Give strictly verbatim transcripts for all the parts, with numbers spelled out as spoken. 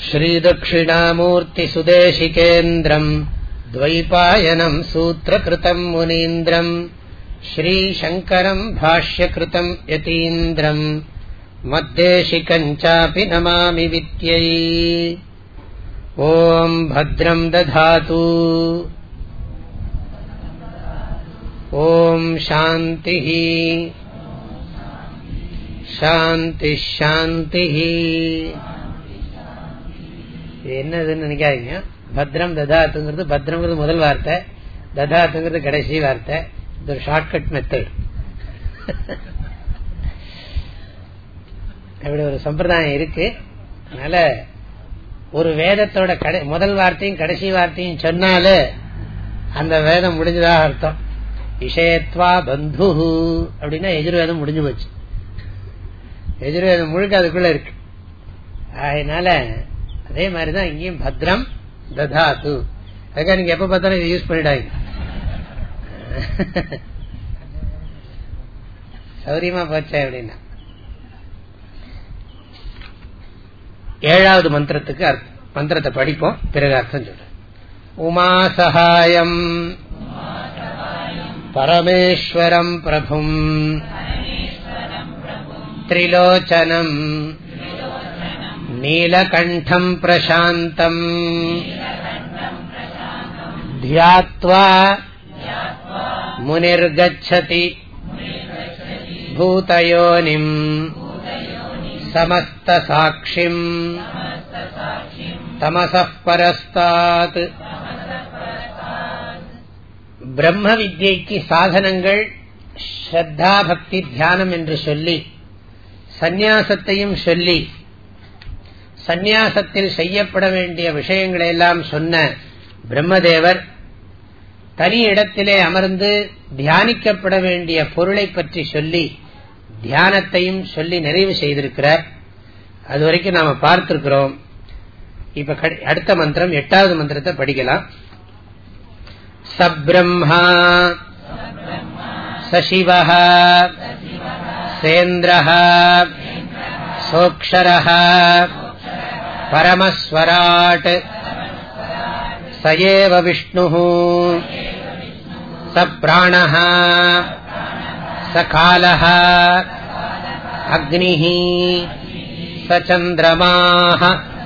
ஸ்ரீதக்ஷிணாமூர்த்தி சுதேசிகேந்திரம் த்வைபாயனம் சூத்ரகிருதம் முனீந்திரம் ஸ்ரீசங்கரம் பாஷ்யகிருதம் யதீந்திரம் மத்தேசிகஞ்சாபி நமாமி வித்யை. ஓம் பத்ரம் ததாது. ஓம் சாந்தி சாந்தி சாந்தி. என்னதுன்னு நினைக்காதீங்க. பத்ரம் ததாத்துங்கிறது பத்ரங்கிறது முதல் வார்த்தை, ததாத்துங்கிறது கடைசி வார்த்தை. இது ஒரு ஷார்ட்கட் மெத்தட். அப்படி ஒரு சம்பிரதாயம் இருக்கு. அதனால ஒரு வேதத்தோட முதல் வார்த்தையும் கடைசி வார்த்தையும் சொன்னாலே அந்த வேதம் முடிஞ்சதாக அர்த்தம். விஷயத்வா பந்து அப்படின்னா எஜுர்வேதம் முடிஞ்சு போச்சு. எஜுர்வேதம் முழுக்க அதுக்குள்ள இருக்கு. அதனால அதே மாதிரிதான் இங்கேயும் பத்ரம் ததாது. அதுக்காக நீங்க எப்ப பார்த்தாலும் இதை யூஸ் பண்ணிடாங்க. சௌரியமா போச்சே அப்படின்னா. ஏழாவது மந்திரத்துக்கு மந்திரத்தை படிப்போம், பிறகு அர்த்தம் சொல்றேன். உமா சகாயம் பரமேஸ்வரம் பிரபும் திரிலோச்சனம் நீலகண்டம் பிரசாந்தம் த்யாத்வா முனிர்கச்சதி பூதயோனிம் சமஸ்த சாட்சிம் தமசப் பரஸ்தாத். பிரம்ம வித்யைக்கு சாதனங்கள் ஸ்ரத்தா பக்தி தியானம் என்று சொல்லி சந்நியாசத்தையும் சொல்லி சந்நியாசத்தில் செய்யப்பட வேண்டிய விஷயங்களை எல்லாம் சொன்ன பிரம்மதேவர் தனி இடத்திலே அமர்ந்து தியானிக்கப்பட வேண்டிய பொருளை பற்றி சொல்லி தியானத்தையும் சொல்லி நிறைவு செய்திருக்கிறார். அது வரைக்கும் நாம பார்த்திருக்கிறோம். இப்ப அடுத்த மந்திரம், எட்டாவது மந்திரத்தை படிக்கலாம். சப்ரம்மா சசிவஹ சேந்திரஹ சோக்ஷரஹ பரமஸ்வராட் சயேவ விஷ்ணுஹ சப்ராணஹ சகாலஹ அக்னிஹ சச்சந்திரமாஹ.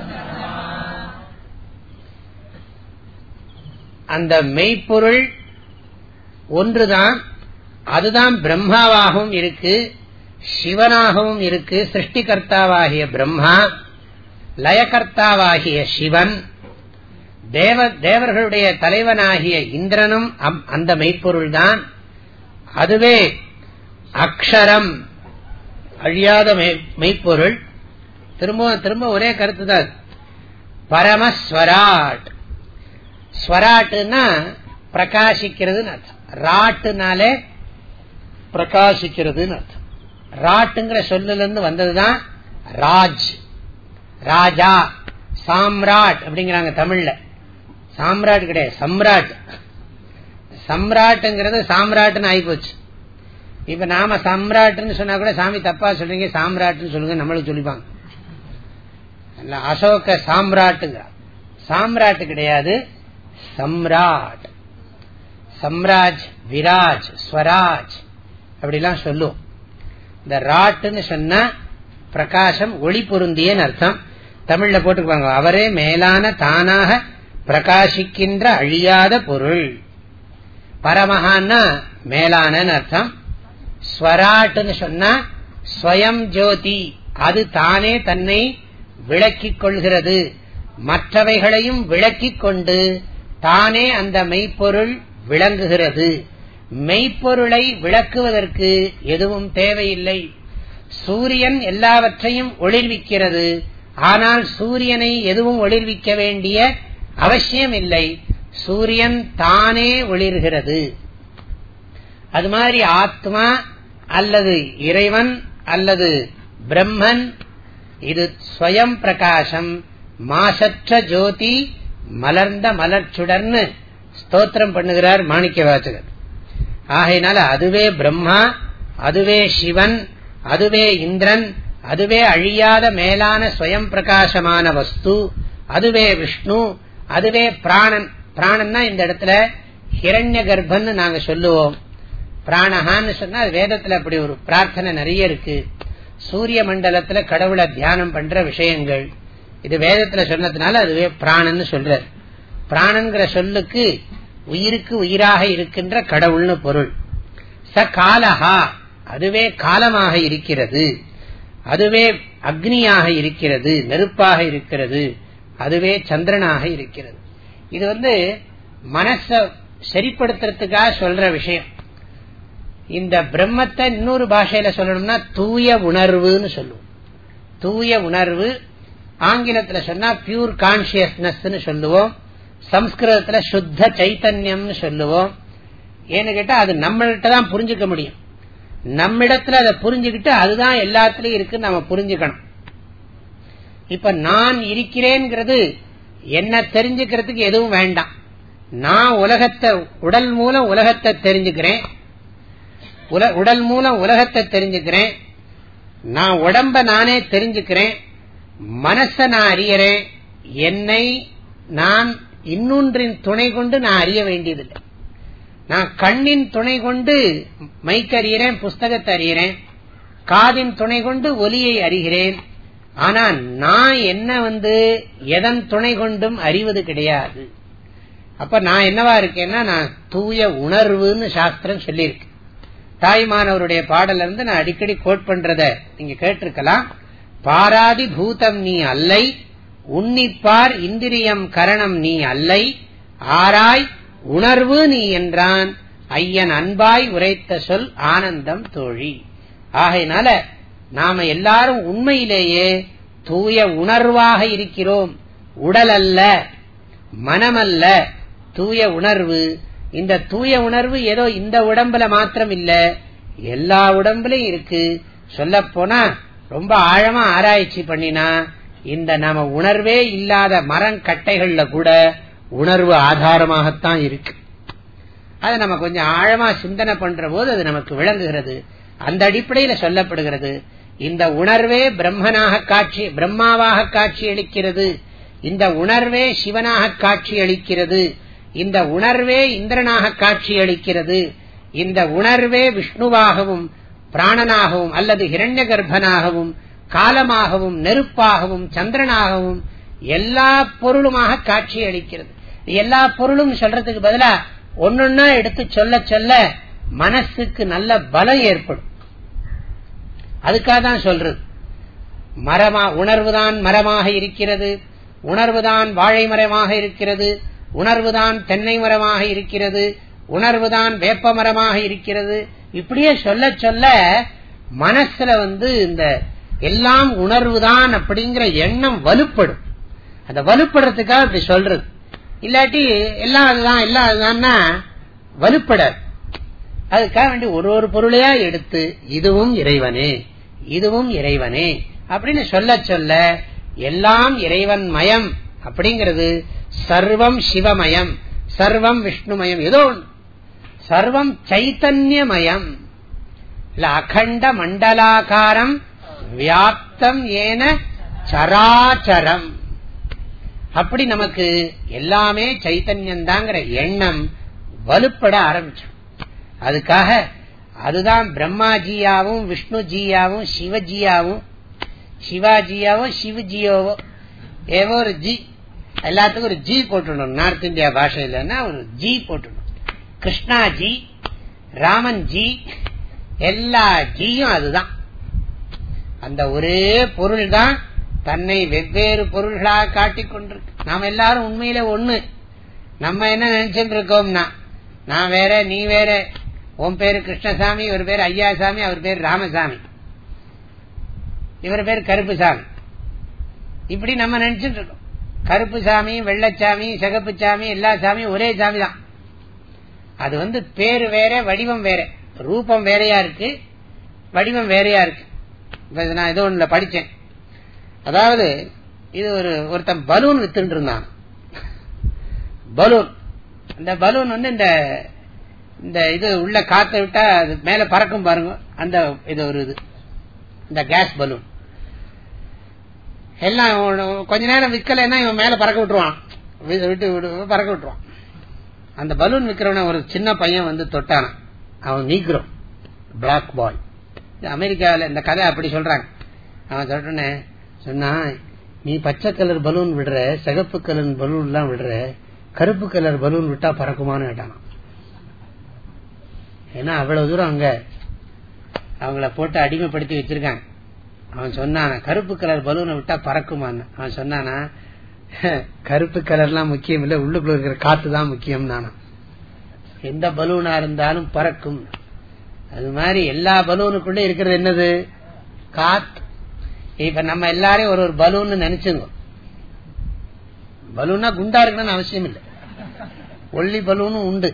அந்த மெய்ப்பொருள் ஒன்றுதான். அதுதான் பிரம்மாவாகவும் இருக்கு, சிவனாகவும் இருக்கு. சிருஷ்டிகர்த்தாவாகிய பிரம்மா, லயகர்த்தாவாகிய சிவன், தேவ தேவர்களுடைய தலைவனாகிய இந்திரனும் அந்த மெய்ப்பொருள் தான். அதுவே அக்ஷரம், அழியாத மெய்ப்பொருள். திரும்ப திரும்ப ஒரே கருத்து தான். பரமஸ்வராட். ஸ்வராட்டுனா பிரகாசிக்கிறதுன்னு அர்த்தம். ராட்டுனாலே பிரகாசிக்கிறதுன்னு அர்த்தம். ராட்டுங்கிற சொல்லுல இருந்து வந்ததுதான் ராஜ், ராஜா, சாம்ராட் அப்படிங்கிறாங்க தமிழ்ல. சாம்ராட் கிடையாது, சம்ராட். சம்ராட்டுங்கிறது சாம்ராட்னு ஆயிப்போச்சு. இப்ப நாம சம்ராட்னு சொன்னா கூட சாமி தப்பா சொல்றீங்க, சாம்ராட்னு சொல்லுங்க நம்மளுக்கு சொல்லிப்பாங்க. அசோக சாம்ராட்டுங்க. சாம்ராட் கிடையாது, சம்ராட். சம்ராஜ், விராஜ், ஸ்வராஜ் அப்படிலாம் சொல்லுவோம். இந்த ராட்டுன்னு சொன்னா பிரகாசம், ஒளி பொருந்தியன்னு அர்த்தம். தமிழ்ல போட்டுக்குவாங்க, அவரே மேலான தானாக பிரகாசிக்கின்ற அழியாத பொருள். பரமஹான்னா மேலான அர்த்தம். ஸ்வராட்டுன்னு சொன்னா ஸ்வயம் ஜோதி, அது தானே தன்னை விளக்கிக் கொள்கிறது, மற்றவைகளையும் விளக்கிக் கொண்டு தானே அந்த மெய்ப்பொருள் விளங்குகிறது. மெய்ப்பொருளை விளக்குவதற்கு எதுவும் தேவையில்லை. சூரியன் எல்லாவற்றையும் ஒளிர்விக்கிறது, ஆனால் சூரியனை எதுவும் ஒளிர்விக்க வேண்டிய அவசியம் இல்லை. சூரியன் தானே ஒளிர்கிறது. அது மாதிரி ஆத்மா அல்லது இறைவன் அல்லது பிரம்மன், இது ஸ்வயம் பிரகாசம், மாசற்ற ஜோதி, மலர்ந்த மலர்ச்சுடர்னு ஸ்தோத்திரம் பண்ணுகிறார் மாணிக்க வாசகர். ஆகையினால அதுவே பிரம்மா, அதுவே சிவன், அதுவே இந்திரன், அதுவே அழியாத மேலான ஸ்வயம் பிரகாசமான வஸ்து, அதுவே விஷ்ணு, அதுவே பிராணன். பிராணன்னா இந்த இடத்துல ஹிரண்ய கர்ப்பன்னு நாங்க சொல்லுவோம். பிராணஹான்னு சொன்னா வேதத்துல அப்படி ஒரு பிரார்த்தனை நிறைய இருக்கு. சூரிய மண்டலத்துல கடவுளை தியானம் பண்ற விஷயங்கள் இது வேதத்துல சொன்னதுனால அதுவே பிராணன்னு சொல்ற. பிராணன்கிற சொல்லுக்கு உயிருக்கு உயிராக இருக்கின்ற கடவுள்னு பொருள். ச காலஹா, அதுவே காலமாக இருக்கிறது, அதுவே அக்னியாக இருக்கிறது, நெருப்பாக இருக்கிறது, அதுவே சந்திரனாக இருக்கிறது. இது வந்து மனச சரிப்படுத்துறதுக்காக சொல்ற விஷயம். இந்த பிரம்மத்தை இன்னொரு பாஷையில சொல்லணும்னா தூய உணர்வுன்னு சொல்லுவோம். தூய உணர்வு ஆங்கிலத்துல சொன்னா பியூர் கான்சியஸ்னஸ் சொல்லுவோம். சம்ஸ்கிருதத்துல சுத்த சைத்தன்யம்னு சொல்லுவோம். ஏன்னு கேட்டா அது நம்மள்கிட்ட தான் புரிஞ்சுக்க முடியும். நம்மிடத்துல அதை புரிஞ்சுக்கிட்டு அதுதான் எல்லாத்துலயும் இருக்கு நம்ம புரிஞ்சுக்கணும். இப்ப நான் இருக்கிறேங்கிறது என்ன தெரிஞ்சுக்கிறதுக்கு எதுவும் வேண்டாம். நான் உலகத்தை உடல் மூலம் உலகத்தை தெரிஞ்சுக்கிறேன், உடல் மூலம் உலகத்தை தெரிஞ்சுக்கிறேன், நான் உடம்ப நானே தெரிஞ்சுக்கிறேன், மனச நான் அறியறேன். என்னை நான் இன்னொன்றின் துணை கொண்டு நான் அறிய வேண்டியதில்லை. நான் கண்ணின் துணை கொண்டு மைக் அறிகிறேன், புஸ்தகத்தை அறிகிறேன், காதின் துணை கொண்டு ஒலியை அறிகிறேன். ஆனா நான் என்ன வந்து எதன் துணை கொண்டும் அறிவது கிடையாது. அப்ப நான் என்னவா இருக்கேன்னா நான் தூய உணர்வுன்னு சாஸ்திரம் சொல்லியிருக்கு. தாய்மானவருடைய பாடல இருந்து நான் அடிக்கடி கோட் பண்றத நீங்க கேட்டிருக்கலாம். பாராதி பூதம் நீ அல்லை, உன்னிப்பார் இந்திரியம் கரணம் நீ அல்லை, ஆராய் உணர்வு நீ என்றான் ஐயன் அன்பாய் உரைத்த சொல் ஆனந்தம் தோழி. ஆகையினால நாம எல்லாரும் உண்மையிலேயே தூய உணர்வாக இருக்கிறோம். உடல் அல்ல, மனமல்ல, தூய உணர்வு. இந்த தூய உணர்வு ஏதோ இந்த உடம்புல மாத்திரம் இல்ல, எல்லா உடம்புலயும் இருக்கு. சொல்ல போனா ரொம்ப ஆழமா ஆராய்ச்சி பண்ணினா இந்த நாம உணர்வே இல்லாத மரங்கட்டைகள்ல கூட உணர்வு ஆதாரமாகத்தான் இருக்கு. அது நம்ம கொஞ்சம் ஆழமா சிந்தனை பண்ற போது அது நமக்கு விளங்குகிறது. அந்த அடிப்படையில சொல்லப்படுகிறது இந்த உணர்வே பிரம்மனாக காட்சி பிரம்மாவாக காட்சி அளிக்கிறது, இந்த உணர்வே சிவனாக காட்சி அளிக்கிறது, இந்த உணர்வே இந்திரனாக காட்சி அளிக்கிறது, இந்த உணர்வே விஷ்ணுவாகவும் பிராணனாகவும் அல்லது ஹிரண்ய கர்ப்பனாகவும் காலமாகவும் நெருப்பாகவும் சந்திரனாகவும் எல்லா பொருளுமாக காட்சி அளிக்கிறது. எல்லா பொருளும் சொல்றதுக்கு பதிலா ஒன்னொன்னா எடுத்து சொல்ல சொல்ல மனசுக்கு நல்ல பலம் ஏற்படும். அதுக்காக தான் சொல்றது. மரமா உணர்வுதான் மரமாக இருக்கிறது, உணர்வுதான் வாழை மரமாக இருக்கிறது, உணர்வுதான் தென்னை மரமாக இருக்கிறது, உணர்வுதான் வேப்ப மரமாக இருக்கிறது. இப்படியே சொல்ல சொல்ல மனசுல வந்து இந்த எல்லாம் உணர்வுதான் அப்படிங்கிற எண்ணம் வலுப்படும். அந்த வலுப்படுறதுக்காக இப்படி சொல்றது. இல்லாட்டி எல்லாம் அதுதான் எல்லாம் அதுதான் வலுப்படாது. அதுக்காக வேண்டி ஒரு ஒரு பொருளையா எடுத்து இதுவும் இறைவனே இதுவும் இறைவனே அப்படின்னு சொல்ல சொல்ல எல்லாம் இறைவன் மயம் அப்படிங்கிறது சர்வம் சிவமயம், சர்வம் விஷ்ணுமயம், ஏதோ சர்வம் சைத்தன்யமயம், இல்ல அகண்ட மண்டலாகாரம் வியாப்தம் ஏன சராச்சரம். அப்படி நமக்கு எல்லாமே சைத்தன்யம் தாங்கிற எண்ணம் வலுப்பட ஆரம்பிச்சோம். அதுக்காக அதுதான் பிரம்மாஜியாவும் விஷ்ணுஜியாவும் சிவஜியாவும் சிவாஜியாவோ சிவஜியோவோ ஏவோ ஒரு ஜி, எல்லாத்துக்கும் ஒரு ஜி போட்டுடணும். நார்த் இந்தியா பாஷையிலன்னா ஒரு ஜி போட்டுடணும். கிருஷ்ணாஜி, ராமன் ஜி, எல்லா ஜியும் அதுதான். அந்த ஒரே பொருள் தான் தன்னை வெவ்வேறு பொருள்களாக காட்டிக் கொண்டிருக்கு. நாம் எல்லாரும் உண்மையில ஒண்ணு. நம்ம என்ன நினைச்சுட்டு இருக்கோம்னா நான் வேற நீ வேற, உன் பேரு கிருஷ்ணசாமி, இவர் பேர் ஐயாசாமி, அவர் பேர் ராமசாமி, இவர் பேர் கருப்புசாமி, இப்படி நம்ம நினைச்சுட்டு இருக்கோம். கருப்பு சாமி, வெள்ளச்சாமி, சிகப்பு சாமி, எல்லா சாமியும் ஒரே சாமி தான். அது வந்து பேரு வேற, வடிவம் வேற, ரூபம் வேறையா இருக்கு, வடிவம் வேறையா இருக்கு. நான் ஏதோ ஒண்ணுல படிச்சேன். அதாவது இது ஒரு ஒருத்தன் பலூன் வித்துட்டு இருந்தான். பலூன், அந்த பலூன் வந்து இந்த இந்த இது உள்ள காத்த விட்டா அது மேல பறக்கும் பாருங்க, அந்த இது ஒரு இது இந்த கேஸ் பலூன். எல்லாம் கொஞ்ச நேரம் விக்கலைன்னா இவன் மேல பறக்க விட்டுருவான், விட்டு பறக்க விட்டுருவான். அந்த பலூன் விக்கிறவன ஒரு சின்ன பையன் வந்து தொட்டான, அவன் நீக்ரோ பிளாக் பாய். அமெரிக்காவில் இந்த கதை அப்படி சொல்றாங்க. அவன் சொல்றேன்னு சொன்னா, நீ பச்சை கலர் பலூன் விடுற, சிகப்பு கலர் பலூன் எல்லாம் விடுற, கருப்பு கலர் பலூன் விட்டா பறக்குமான்னு கேட்டானா. ஏன்னா அவ்வளவு தூரம் அங்க அவங்கள போட்டு அடிமைப்படுத்தி வச்சிருக்காங்க. அவன் சொன்னான கருப்பு கலர் பலூனை விட்டா பறக்குமான்னு. அவன் சொன்னானா, கருப்பு கலர்லாம் முக்கியம் இல்ல, உள்ளுக்குள்ள இருக்கிற காத்து தான் முக்கியம் தானா. எந்த பலூனா இருந்தாலும் பறக்கும். அது மாதிரி எல்லா பலூனுக்குள்ள இருக்கிறது என்னது? காத்து. இப்ப நம்ம எல்லாரையும் ஒரு ஒரு பலூன் நினைச்சுங்க. பலூனா குண்டா இருக்கணும்னு அவசியம் இல்லை, ஒல்லி பலூனும் உண்டு.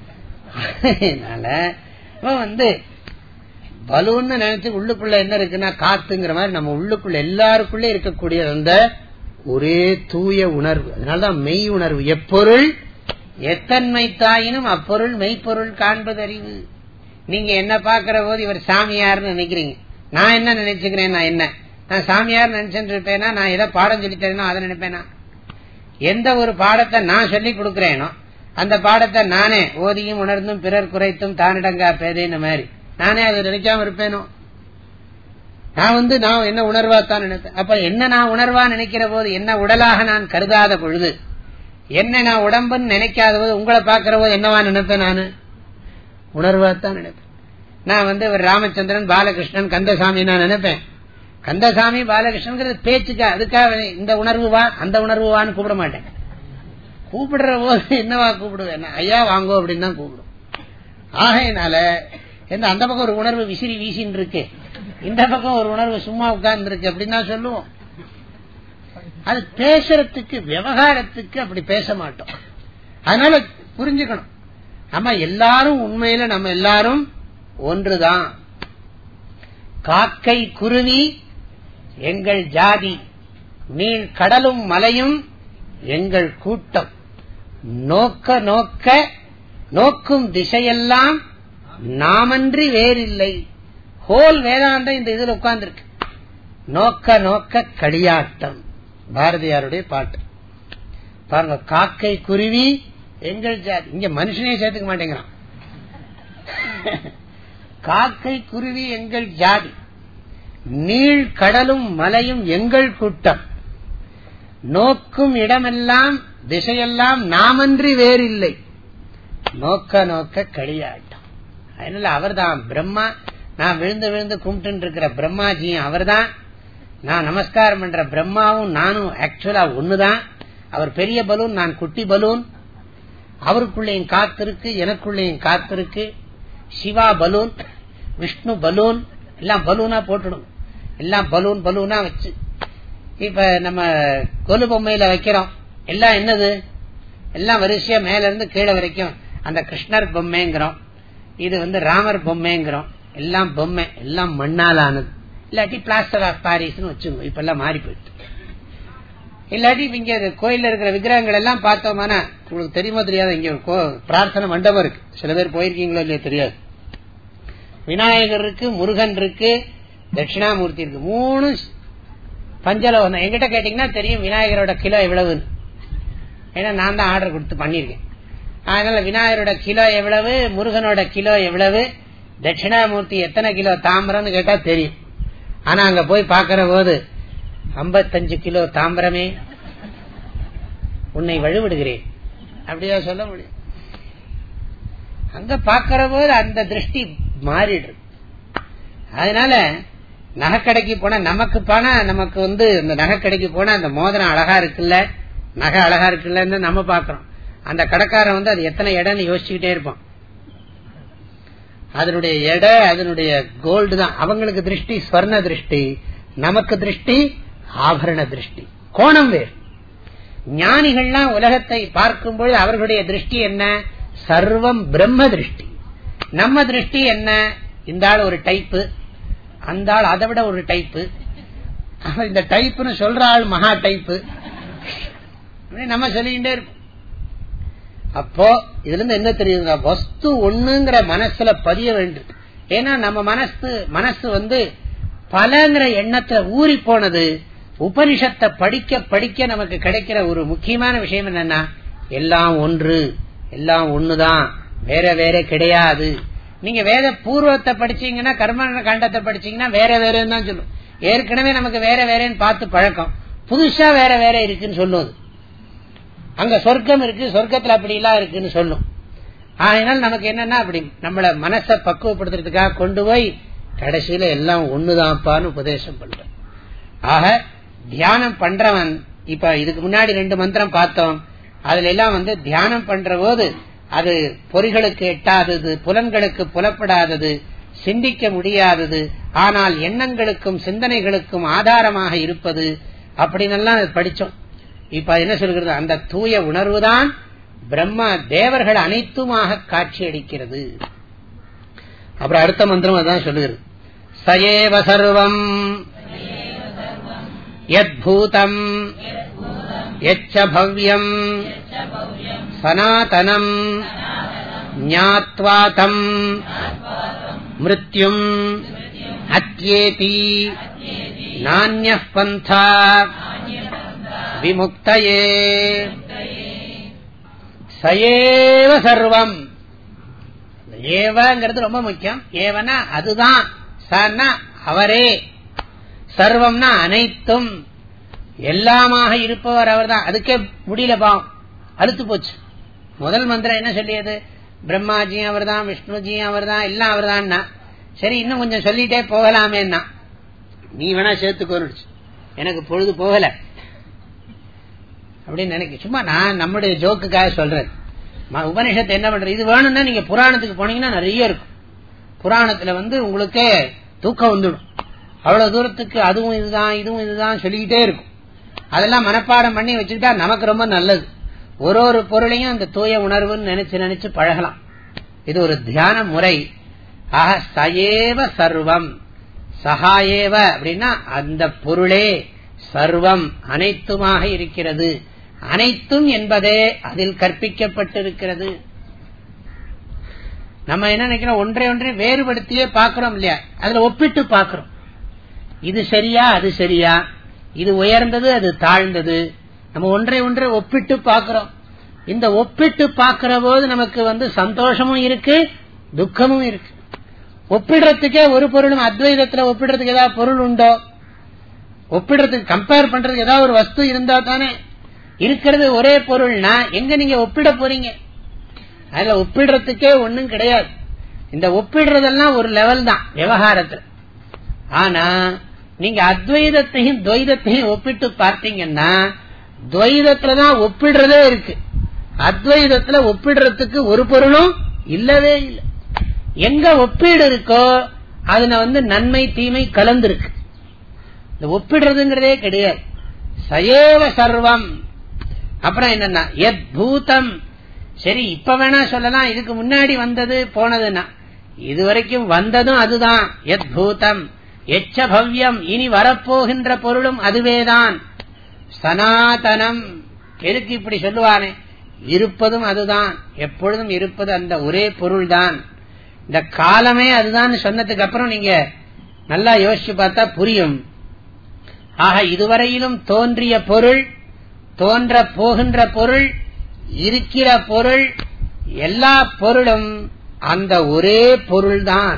அதனால வந்து பலூன் நினைச்சு உள்ளுக்குள்ள என்ன இருக்குன்னா காத்துங்கிற மாதிரி நம்ம உள்ளுக்குள்ள எல்லாருக்குள்ள இருக்கக்கூடிய அந்த ஒரே தூய உணர்வு. அதனாலதான் மெய் உணர்வு. எப்பொருள் எத்தன்மை தாயினும் அப்பொருள் மெய்ப்பொருள் காண்பது அறிவு. நீங்க என்ன பாக்குற போது இவர் சாமியார்னு நினைக்கிறீங்க, நான் என்ன நினைச்சுக்கிறேன்? நான் என்ன நான் சாமியார் நினைச்சுட்டு இருப்பேனா? நான் ஏதோ பாடம் சொல்லி தரேனோ அதை நினைப்பேனா? எந்த ஒரு பாடத்தை நான் சொல்லி கொடுக்கிறேனோ அந்த பாடத்தை நானே ஓதியும் உணர்ந்தும் பிறர் குறைத்தும் தானிடங்கா பேதேன்னு மாதிரி நானே அதை நினைக்காம இருப்பேனோ? நான் வந்து நான் என்ன உணர்வாத்தான் நினைப்பேன். அப்ப என்ன நான் உணர்வா நினைக்கிற போது, என்ன உடலாக நான் கருதாத பொழுது, என்ன நான் உடம்புன்னு நினைக்காத போது, உங்களை பாக்குற போது என்னவா நினைப்பேன்? நானு உணர்வாத்தான் நினைப்பேன். நான் வந்து ஒரு ராமச்சந்திரன், பாலகிருஷ்ணன், கந்தசாமி நான் நினைப்பேன். கந்தசாமி பாலகிருஷ்ணன் பேச்சுக்கா, அதுக்காக இந்த உணர்வு வா அந்த உணர்வு வான்னு கூப்பிட மாட்டேன். கூப்பிடுற போது என்னவா கூப்பிடுவேன்? ஐயா வாங்கோ அப்படின்னு தான் கூப்பிடும். ஆகையினால எந்த அந்த பக்கம் ஒரு உணர்வு விசிறி வீசின்னு இருக்கு, இந்த பக்கம் ஒரு உணர்வு சும்மா உட்கார்ந்து இருக்கு அப்படின்னு தான் சொல்லுவோம். அது பேசுறதுக்கு விவகாரத்துக்கு அப்படி பேச மாட்டோம். அதனால புரிஞ்சுக்கணும், நம்ம எல்லாரும் உண்மையில நம்ம எல்லாரும் ஒன்றுதான். காக்கை குருவி எங்கள் ஜாதி, நீள் கடலும் மலையும் எங்கள் கூட்டம், நோக்க நோக்க நோக்கும் திசையெல்லாம் நாமன்றி வேறில்லை. ஹோல் வேதாந்தம் இந்த இதுல உட்கார்ந்து இருக்கு. நோக்க நோக்க களியாட்டம், பாரதியாருடைய பாட்டு பாருங்க. காக்கை குருவி எங்கள் ஜாதி, இங்க மனுஷனே சேர்த்துக்க மாட்டேங்கிறான். காக்கை குருவி எங்கள் ஜாதி, நீள் கடலும் மலையும் எங்கள் கூட்டம், நோக்கும் இடமெல்லாம் திசையெல்லாம் நாமன்றி வேறில்லை, நோக்க நோக்க களியாட்டம். அதனால அவர் தான் பிரம்மா. நான் விழுந்து விழுந்து கும்பிட்டு இருக்கிற பிரம்மாஜியும் அவர் தான், நான் நமஸ்காரம் பண்ற பிரம்மாவும் நானும் ஆக்சுவலா ஒண்ணுதான். அவர் பெரிய பலூன், நான் குட்டி பலூன். அவருக்குள்ளேயும் காத்திருக்கு, எனக்குள்ளேயும் காத்திருக்கு. சிவா பலூன், விஷ்ணு பலூன், எல்லாம் பலூனா போட்டுடும். எல்லாம் பலூன் பலூனா வச்சு இப்ப நம்ம கொலு பொம்மையில வைக்கிறோம். எல்லாம் என்னது? எல்லாம் வரிசையா மேல இருந்து கீழே வரைக்கும் அந்த கிருஷ்ணர் பொம்மைங்கிறோம், இது வந்து ராமர் பொம்மைங்கிறோம். எல்லாம் பொம்மை, எல்லாம் மண்ணாலானது. இல்லாட்டி பிளாஸ்டர் ஆஃப் பாரிஸ் வச்சுங்க. இப்ப எல்லாம் மாறி போயிட்டு. இல்லாட்டி இங்க கோயில்ல இருக்கிற விக்கிரகங்கள் எல்லாம் பார்த்தோம்னா உங்களுக்கு தெரியுமா தெரியாது, இங்க பிரார்த்தனை மண்டபம் இருக்கு. சில பேர் போயிருக்கீங்களோ இல்லையா தெரியாது. விநாயகர் இருக்கு, முருகன் இருக்கு, தட்சிணாமூர்த்தி இருக்கு. மூணு பஞ்சலோகம். எங்கிட்ட கேட்டீங்கன்னா தெரியும் விநாயகரோட கிலோ எவ்வளவுன்னு. ஏன்னா நான் தான் ஆர்டர் கொடுத்து பண்ணிருக்கேன். அதனால விநாயகரோட கிலோ எவ்வளவு, முருகனோட கிலோ எவ்வளவு, தட்சிணாமூர்த்தி எத்தனை கிலோ தாம்பரம்னு கேட்டா தெரியும். ஆனா அங்க போய் பாக்குற போது ஐம்பத்தஞ்சு கிலோ தாம்பரமே உன்னை வழிவிடுகிறேன் அப்படியா சொல்ல முடியும்? அங்க பாக்குற போது அந்த திருஷ்டி மாறிடு. அதனால நகைக்கடைக்கு போனா நமக்கு பணம், நமக்கு வந்து இந்த நகைக்கடைக்கு போனா அந்த மோதிரம் அழகா இருக்குல்ல, நகை அழகா இருக்குல்ல நம்ம பாக்கிறோம். அந்த கடைக்காரன் வந்து அது எத்தனை இடம்னு யோசிச்சுக்கிட்டே இருப்பான். அதனுடைய எடை, அதனுடைய கோல்டு தான் அவங்களுக்கு திருஷ்டி, ஸ்வர்ண திருஷ்டி. நமக்கு திருஷ்டி ஆபரண திருஷ்டி, கோணம் வேறு. ஞானிகள்லாம் உலகத்தை பார்க்கும்போது அவர்களுடைய திருஷ்டி என்ன? சர்வம் பிரம்ம திருஷ்டி. நம்ம திருஷ்டி என்ன? இந்த ஆள் ஒரு டைப்பு, அந்த ஆள் அதை விட ஒரு டைப்பு, இந்த டைப்புன்னு சொல்ற ஆள் மகா டைப்பு, நம்ம சொல்லிக்கிட்டே இருப்போம். அப்போ இதுல இருந்து என்ன தெரியுதுங்க? வஸ்து ஒண்ணுங்கிற மனசுல பதிய வேண்டும். ஏன்னா நம்ம மனசு மனசு வந்து பலங்கிற எண்ணத்துல ஊறி போனது. உபனிஷத்தை படிக்க படிக்க நமக்கு கிடைக்கிற ஒரு முக்கியமான விஷயம் என்னன்னா, எல்லாம் ஒன்று, எல்லாம் ஒண்ணுதான், வேற வேற கிடையாது. நீங்க வேத பூர்வத்தை படிச்சீங்கன்னா, கர்ம காண்டத்தை படிச்சீங்கன்னா வேற வேறன்னு தான் சொல்லும். ஏற்கனவே நமக்கு வேற வேறன்னு பார்த்து பழக்கம், புதுசா வேற வேற இருக்குன்னு சொல்லுவது. அங்க சொர்க்கம் இருக்கு, சொர்க்கத்துல அப்படி எல்லாம் இருக்குன்னு சொல்லும். அதனால நமக்கு என்னன்னா, அப்படி நம்மள மனசை பக்குவப்படுத்துறதுக்காக கொண்டு போய் கடைசியில எல்லாம் ஒண்ணுதான்ப்பான்னு உபதேசம் பண்ற. ஆக தியானம் பண்றவன், இப்ப இதுக்கு முன்னாடி ரெண்டு மந்திரம் பார்த்தோம், அதுல எல்லாம் வந்து தியானம் பண்ற போது அது பொறிகளுக்கு எட்டாதது, புலன்களுக்கு புலப்படாதது, சிந்திக்க முடியாதது, ஆனால் எண்ணங்களுக்கும் சிந்தனைகளுக்கும் ஆதாரமாக இருப்பது அப்படின்னு படிச்சோம். இப்ப என்ன சொல்கிறது, அந்த தூய உணர்வுதான் பிரம்மா தேவர்கள் அனைத்துமாக காட்சி அளிக்கிறது. அப்புறம் அடுத்த மந்திரம் அதான் சொல்லுகிறது, சயேவ சர்வம் யத் பூதம் யச்ச பவ்யம் சனாதனம் ஞாத்வா தம் மிருத்யும் அத்யேதி நான்யः பந்தா விமுக்தயே. சயேவ சர்வம், ஏவங்கிறது ரொம்ப முக்கியம். ஏவனா அதுதான், சனா அவரே, சர்வம்னா அனைத்தும், எல்லாமாக இருப்பவர் அவர் தான். அதுக்கே முடியல, பாவம் அழுத்து போச்சு. முதல் மந்திரம் என்ன சொல்லியது, பிரம்மாஜியும் அவர் தான், விஷ்ணுஜியும் அவர் தான், எல்லாம் அவர் தான். சரி, இன்னும் கொஞ்சம் சொல்லிட்டே போகலாமேன்னா, நீ வேணா சேர்த்துக்கோனுச்சு, எனக்கு பொழுது போகல அப்படின்னு நினைக்க. சும்மா நான் நம்முடைய ஜோக்குக்காக சொல்றேன். உபனிஷத்து என்ன பண்றது, இது வேணும்னா நீங்க புராணத்துக்கு போனீங்கன்னா நிறைய இருக்கும். புராணத்துல வந்து உங்களுக்கே தூக்கம் வந்துடும். அவ்வளவு தூரத்துக்கு அதுவும் இதுதான் இதுவும் இதுதான் சொல்லிக்கிட்டே இருக்கும். அதெல்லாம் மனப்பாடம் பண்ணி வச்சுக்கிட்டா நமக்கு ரொம்ப நல்லது. ஒரு ஒரு பொருளையும் அந்த தூய உணர்வுன்னு நினைச்சு நினைச்சு பழகலாம். இது ஒரு தியான முறை. ஆக சயேவ சர்வம், சகாயேவ அப்படின்னா அந்த பொருளே சர்வம் அனைத்துமாக இருக்கிறது. அனைத்தும் என்பதே அதில் கற்பிக்கப்பட்டிருக்கிறது. நம்ம என்ன நினைக்கிறோம், ஒன்றை ஒன்றை வேறுபடுத்தியே பார்க்கிறோம் இல்லையா, அதுல ஒப்பிட்டு பார்க்கிறோம். இது சரியா அது சரியா, இது உயர்ந்தது அது தாழ்ந்தது, நம்ம ஒன்றை ஒன்றை ஒப்பிட்டு பார்க்கிறோம். இந்த ஒப்பிட்டு பார்க்கிற போது நமக்கு வந்து சந்தோஷமும் இருக்கு, துக்கமும் இருக்கு. ஒப்பிடுறதுக்கே ஒரு பொருளும், அத்வைதத்துல ஒப்பிடுறதுக்கு ஏதாவது பொருள் உண்டோ, ஒப்பிடுறதுக்கு கம்பேர் பண்றதுக்கு ஏதாவது ஒரு வஸ்து இருந்தா தானே. இருக்கிறது ஒரே பொருள்னா எங்க நீங்க ஒப்பிட போறீங்க, அதுல ஒப்பிடுறதுக்கே ஒண்ணும் கிடையாது. இந்த ஒப்பிடுறதெல்லாம் ஒரு லெவல் தான் விவகாரத்துல. ஆனா நீங்க அத்வைதத்தையும் துவைதத்தையும் ஒப்பிட்டு பார்த்தீங்கன்னா, துவைதத்துலதான் ஒப்பிடுறதே இருக்கு, அத்வைதத்துல ஒப்பிடுறதுக்கு ஒரு பொருளும் இல்லவே இல்லை. எங்க ஒப்பீடு இருக்கோ அதுல வந்து நன்மை தீமை கலந்துருக்கு. இந்த ஒப்பிடுறதுங்கிறதே கிடையாது. சயேவ சர்வம். அப்புறம் என்னன்னா யத் பூதம். சரி, இப்ப வேணா சொல்லலாம் இதுக்கு முன்னாடி வந்தது போனதுன்னா, இதுவரைக்கும் வந்ததும் அதுதான். யத் பூதம் எச்ச பவ்யம், இனி வரப்போகின்ற பொருளும் அதுவேதான். சனாதனம், எதுக்கு இப்படி சொல்லுவானே, இருப்பதும் அதுதான், எப்பொழுதும் இருப்பது அந்த ஒரே பொருள் தான். இந்த காலமே அதுதான் சொன்னதுக்கு அப்புறம் நீங்க நல்லா யோசிச்சு பார்த்தா புரியும். ஆக இதுவரையிலும் தோன்றிய பொருள், தோன்ற போகின்ற பொருள், இருக்கிற பொருள், எல்லா பொருளும் அந்த ஒரே பொருள்தான்.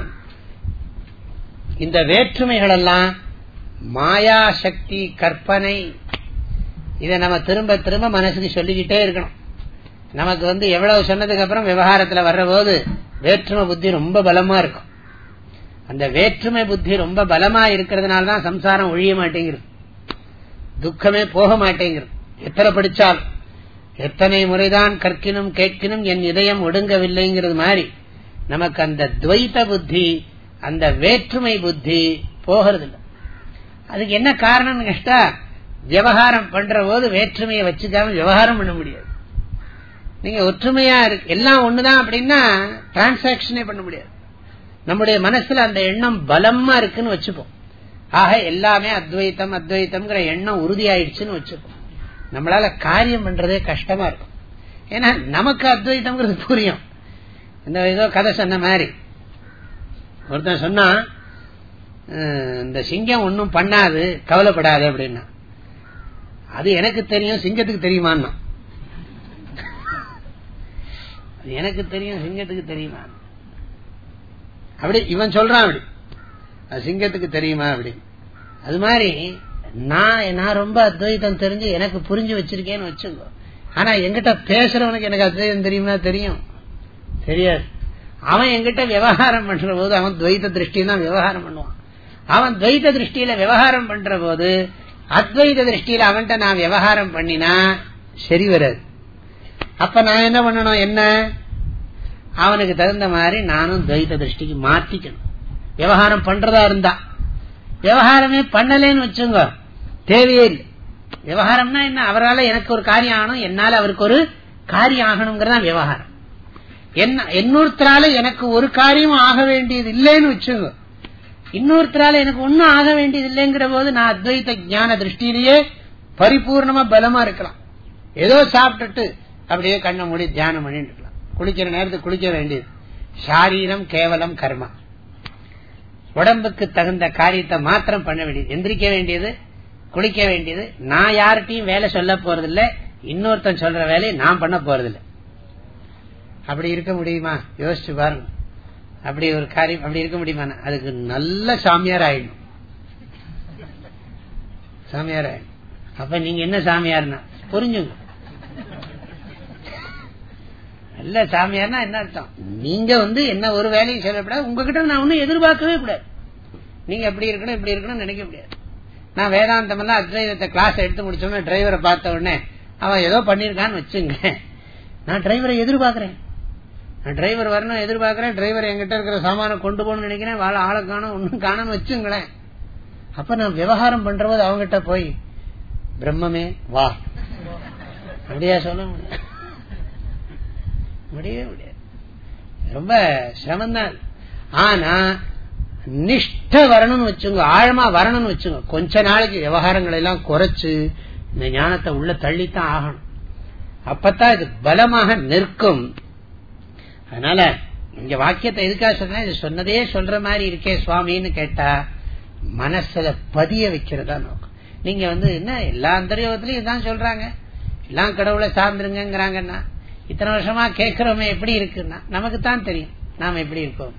இந்த வேற்றுமைகள் எல்லாம் மாயா சக்தி, கற்பனை. இதை நம்ம திரும்ப திரும்ப மனசுக்கு சொல்லிக்கிட்டே இருக்கணும். நமக்கு வந்து எவ்வளவு சொன்னதுக்கு அப்புறம் விவகாரத்துல வர்ற போது வேற்றுமை புத்தி ரொம்ப பலமா இருக்கும். அந்த வேற்றுமை புத்தி ரொம்ப பலமா இருக்கிறதுனால தான் சம்சாரம் ஒழிய மாட்டேங்கிறது, துக்கமே போக மாட்டேங்கிறது. எத்தனை படிச்சாலும், எத்தனை முறைதான் கற்கினும் கேட்கினும் என் இதயம் ஒடுங்கவில்லைங்கிறது மாதிரி நமக்கு அந்த துவைத புத்தி, அந்த வேற்றுமை புத்தி போகிறது இல்லை. அதுக்கு என்ன காரணம்னு கேட்டா, விவகாரம் பண்ற போது வேற்றுமையை வச்சுக்காம விவகாரம் பண்ண முடியாது. நீங்க ஒற்றுமையா இருக்கு, எல்லாம் ஒண்ணுதான் அப்படின்னா டிரான்சாக்சனே பண்ண முடியாது. நம்முடைய மனசுல அந்த எண்ணம் பலமா இருக்குன்னு வச்சுப்போம். ஆக எல்லாமே அத்வைத்தம் அத்வைத்தம்ங்கிற எண்ணம் உறுதியாயிடுச்சுன்னு வச்சுப்போம். நம்மளால காரியம் பண்றதே கஷ்டமா இருக்கும். ஏன்னா நமக்கு அத்வைத்தம்ங்கிறது புரியும். இந்த ஏதோ கதை சொன்ன மாதிரி ஒருத்தன் சொன்னா, இந்த சிங்கம் ஒன்னும் பண்ணாது கவலைப்படாது அப்படின்னா, அது எனக்கு தெரியும், சிங்கத்துக்கு தெரியுமான்னா? எனக்கு தெரியும், சிங்கத்துக்கு தெரியுமா? அப்படி இவன் சொல்றான், அப்படி சிங்கத்துக்கு தெரியுமா அப்படி. அது மாதிரி நான் நான் ரொம்ப அத்வைதம் தெரிஞ்சு எனக்கு புரிஞ்சு வச்சிருக்கேன்னு வச்சுக்கோ. ஆனா எங்கிட்ட பேசுறவனுக்கு எனக்கு அத்வைதம் தெரியுமா? தெரியும், தெரியாது. அவன் எங்கிட்ட விவகாரம் பண்ற போது அவன் துவைத திருஷ்டியில தான் விவகாரம் பண்ணுவான். அவன் துவைத திருஷ்டியில விவகாரம் பண்ற போது அத்வைத திருஷ்டியில அவன்கிட்ட நான் விவகாரம் பண்ணினா சரி வராது. அப்ப நான் என்ன பண்ணணும்? என்ன அவனுக்கு தகுந்த மாதிரி நானும் துவைத திருஷ்டிக்கு மாத்திக்கணும். விவகாரம் பண்றதா இருந்தா, விவகாரமே பண்ணலேன்னு வச்சுங்க, தேவையே இல்லை. விவகாரம்னா என்ன? அவரால் எனக்கு ஒரு காரியம் ஆகணும், என்னால அவருக்கு ஒரு காரியம் ஆகணுங்கிறதா விவகாரம். என்ன இன்னொருத்தரால எனக்கு ஒரு காரியம் ஆக வேண்டியது இல்லைன்னு வச்சுங்க, இன்னொருத்தரால எனக்கு ஒன்னும் ஆக வேண்டியது இல்லைங்கிற போது நான் அத்வைத ஞான திருஷ்டிலேயே பரிபூர்ணமா பலமா இருக்கலாம். ஏதோ சாப்பிட்டுட்டு அப்படியே கண்ணை மூடி தியானம் பண்ணிட்டு இருக்கலாம். குளிக்கிற நேரத்துக்கு குளிக்க வேண்டியது. சாரீரம் கேவலம் கர்மா, உடம்புக்கு தகுந்த காரியத்தை மாத்திரம் பண்ண வேண்டியது. எந்திரிக்க வேண்டியது, குளிக்க வேண்டியது. நான் யார்கிட்டையும் வேலை சொல்ல போறதில்லை, இன்னொருத்தன் சொல்ற வேலையை நான் பண்ண போறதில்லை. அப்படி இருக்க முடியுமா? யோசிச்சு பாருங்க. அப்படி ஒரு காரியம் அப்படி இருக்க முடியுமா? அதுக்கு நல்ல சாமியார் ஆயிடணும், சாமியார் ஆயிடும். அப்ப நீங்க என்ன சாமியார்னா புரிஞ்சுங்க. நல்ல சாமியார்னா என்ன அர்த்தம்? நீங்க வந்து என்ன ஒரு வேலையும் சொல்லக்கூடாது, உங்ககிட்ட நான் ஒன்னும் எதிர்பார்க்கவே கூடாது. நீங்க எப்படி இருக்கணும் இப்படி இருக்கணும் நினைக்க முடியாது. நான் வேதாந்தம் எல்லாம் அத்வைதத்தை கிளாஸ் எடுத்து முடிச்சோம்னா டிரைவரை பார்த்த உடனே அவன் ஏதோ பண்ணிருக்கான்னு வச்சுங்க, நான் டிரைவரை எதிர்பார்க்கிறேன், நான் டிரைவர் வரணும் எதிர்பார்க்கிறேன், டிரைவர் என்கிட்ட இருக்கிற சாமான கொண்டு போகணும்னு நினைக்கிறேன், வாழ ஆளை காணும் ஒன்னும் காணாம வச்சுங்களேன். அப்ப நான் விவகாரம் பண்றபோது அவங்ககிட்ட போய் பிரம்மமே வா அப்படியா சொல்ல முடியாது? முடியவே முடியாது. ரொம்ப சிரமம்தான். ஆனா நிஷ்ட வரணும்னு வச்சுங்க, ஆழமா வரணும்னு வச்சுங்க, கொஞ்ச நாளைக்கு விவகாரங்களை எல்லாம் குறைச்சு இந்த ஞானத்தை உள்ள தள்ளித்தான் ஆகணும். அப்பத்தான் இது பலமாக நிற்கும். அதனால இங்க வாக்கியத்தை எதுக்காக சொன்னா, இது சொன்னதே சொல்ற மாதிரி இருக்கே சுவாமின்னு கேட்டா மனசுல பதிய வைக்கிறதா நோக்கம். நீங்க வந்து என்ன எல்லா அந்தரியோகத்திலயும் இதுதான் சொல்றாங்க, எல்லாம் கடவுளை சார்ந்துருங்கிறாங்கன்னா, இத்தனை வருஷமா கேட்கிறோமே எப்படி இருக்குன்னா நமக்கு தான் தெரியும் நாம எப்படி இருக்கோம்.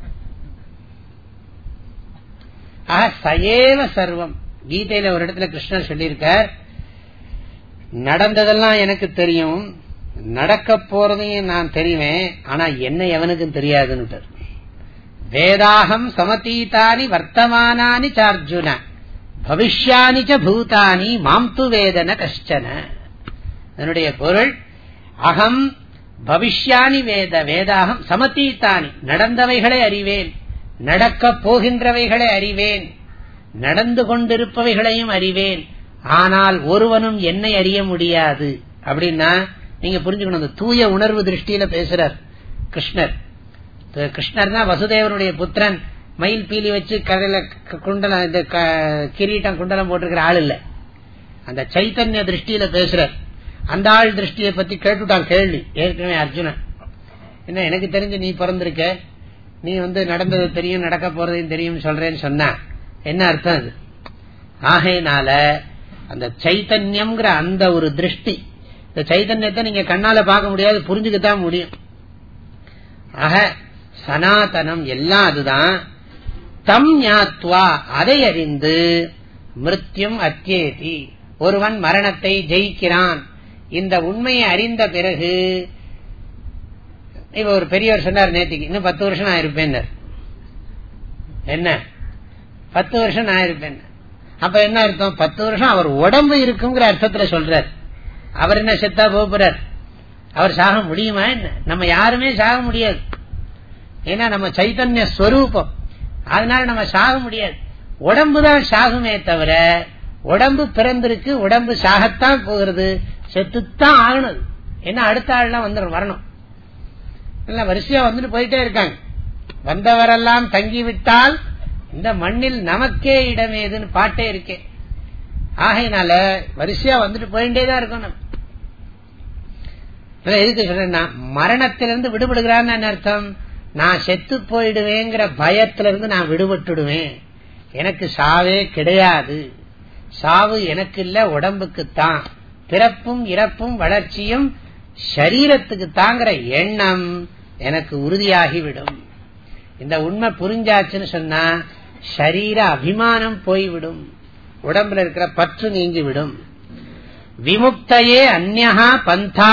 ஆக சயேவ சர்வம். கீதையில ஒரு இடத்துல கிருஷ்ணர் சொல்லியிருக்கார், நடந்ததெல்லாம் எனக்கு தெரியும், நடக்க போறதையும் நான் தெரிவேன், ஆனா என்ன எவனுக்கும் தெரியாதுன்னு. வேதாகம் சமதீதானி வர்த்தமானானி சார்ஜுன பவிஷ்யானி ச பூதானி மாம் து வேதன கஷ்டன. அதனுடைய பொருள், அகம் பவிஷ்யானி வேத வேதாகம் சமதீதானி, நடந்தவைகளை அறிவேன், நடக்க போகின்றவைகளை அறிவேன், நடந்து கொண்டிருப்பவைகளையும் அறிவேன், ஆனால் ஒருவனும் என்னை அறிய முடியாது. அப்படின்னா நீங்க புரிஞ்சுக்கணும், அந்த தூய உணர்வு திருஷ்டியில பேசுறார் கிருஷ்ணர். கிருஷ்ணர் தான் வசுதேவனுடைய புத்திரன், மயில் பீலி வச்சு கதையில குண்டலம் இந்த கிரீட்டம் குண்டலம் போட்டிருக்கிற ஆள் இல்ல, அந்த சைத்தன்ய திருஷ்டியில பேசுறார். அந்த ஆள் திருஷ்டியை பத்தி கேட்டுட்டான் கேள்வி ஏற்கனவே அர்ஜுனன். என்ன எனக்கு தெரிஞ்சு நீ பிறந்திருக்க, நீ வந்து நடந்தது தெரியும் நடக்க போறதையும் தெரியும் சொல்றேன்னு சொன்ன என்ன அர்த்தம் அது? ஆகையினால அந்த சைத்தன்யம்ங்கிற அந்த ஒரு திருஷ்டி, இந்த சைத்தன்யத்தை நீங்க கண்ணால பார்க்க முடியாது, புரிஞ்சுக்கத்தான் முடியும். ஆக சனாதனம் எல்லாம் அதுதான். தம் ஞாத்வா, அதை அறிந்து, மிருத்யும் அத்யேதி, ஒருவன் மரணத்தை ஜெயிக்கிறான். இந்த உண்மையை அறிந்த பிறகு, இப்ப ஒரு பெரியவர் சொன்னார் நேத்திக்கு, இன்னும் பத்து வருஷம் நான் இருப்பேன். என்ன பத்து வருஷம் நான் இருப்பேன்? அப்ப என்ன அர்த்தம்? பத்து வருஷம் அவர் உடம்பு இருக்குங்கிற அர்த்தத்துல சொல்றார். அவர் என்ன செத்தா போறார்? அவர் சாக முடியுமா என்ன? நம்ம யாருமே சாக முடியாது, ஏன்னா நம்ம சைத்தன்ய ஸ்வரூபம், அதனால நம்ம சாக முடியாது. உடம்புதான் சாகுமே தவிர, உடம்பு பிறந்திருக்கு, உடம்பு சாகத்தான் போகிறது, செத்துத்தான் ஆகணும். ஏன்னா அடுத்த ஆள்லாம் வந்து வரணும், எல்லாம் வரிசையா வந்துட்டு போயிட்டே இருக்காங்க. வந்தவரெல்லாம் தங்கிவிட்டால் இந்த மண்ணில் நமக்கே இடமேதுன்னு பாட்டே இருக்கே. ஆகையினால வரிசையா வந்துட்டு போயிட்டேதான் இருக்கணும். எதுக்கு சொல்றேன்னா, மரணத்திலிருந்து விடுபடுகிறான்னு அர்த்தம், நான் செத்து போயிடுவேங்கிற பயத்திலிருந்து நான் விடுபட்டுடுவேன், எனக்கு சாவே கிடையாது. சாவு எனக்கு இல்ல, உடம்புக்குத்தான். பிறப்பும் இறப்பும் வளர்ச்சியும் சரீரத்துக்கு தாங்கிற எண்ணம் எனக்கு உறுதியாகிவிடும். இந்த உண்மை புரிஞ்சாச்சுன்னு சொன்னா சரீர அபிமானம் போய்விடும், உடம்புல இருக்கிற பற்று நீங்கிவிடும். விமுக்தையே அந்யஹா பந்தா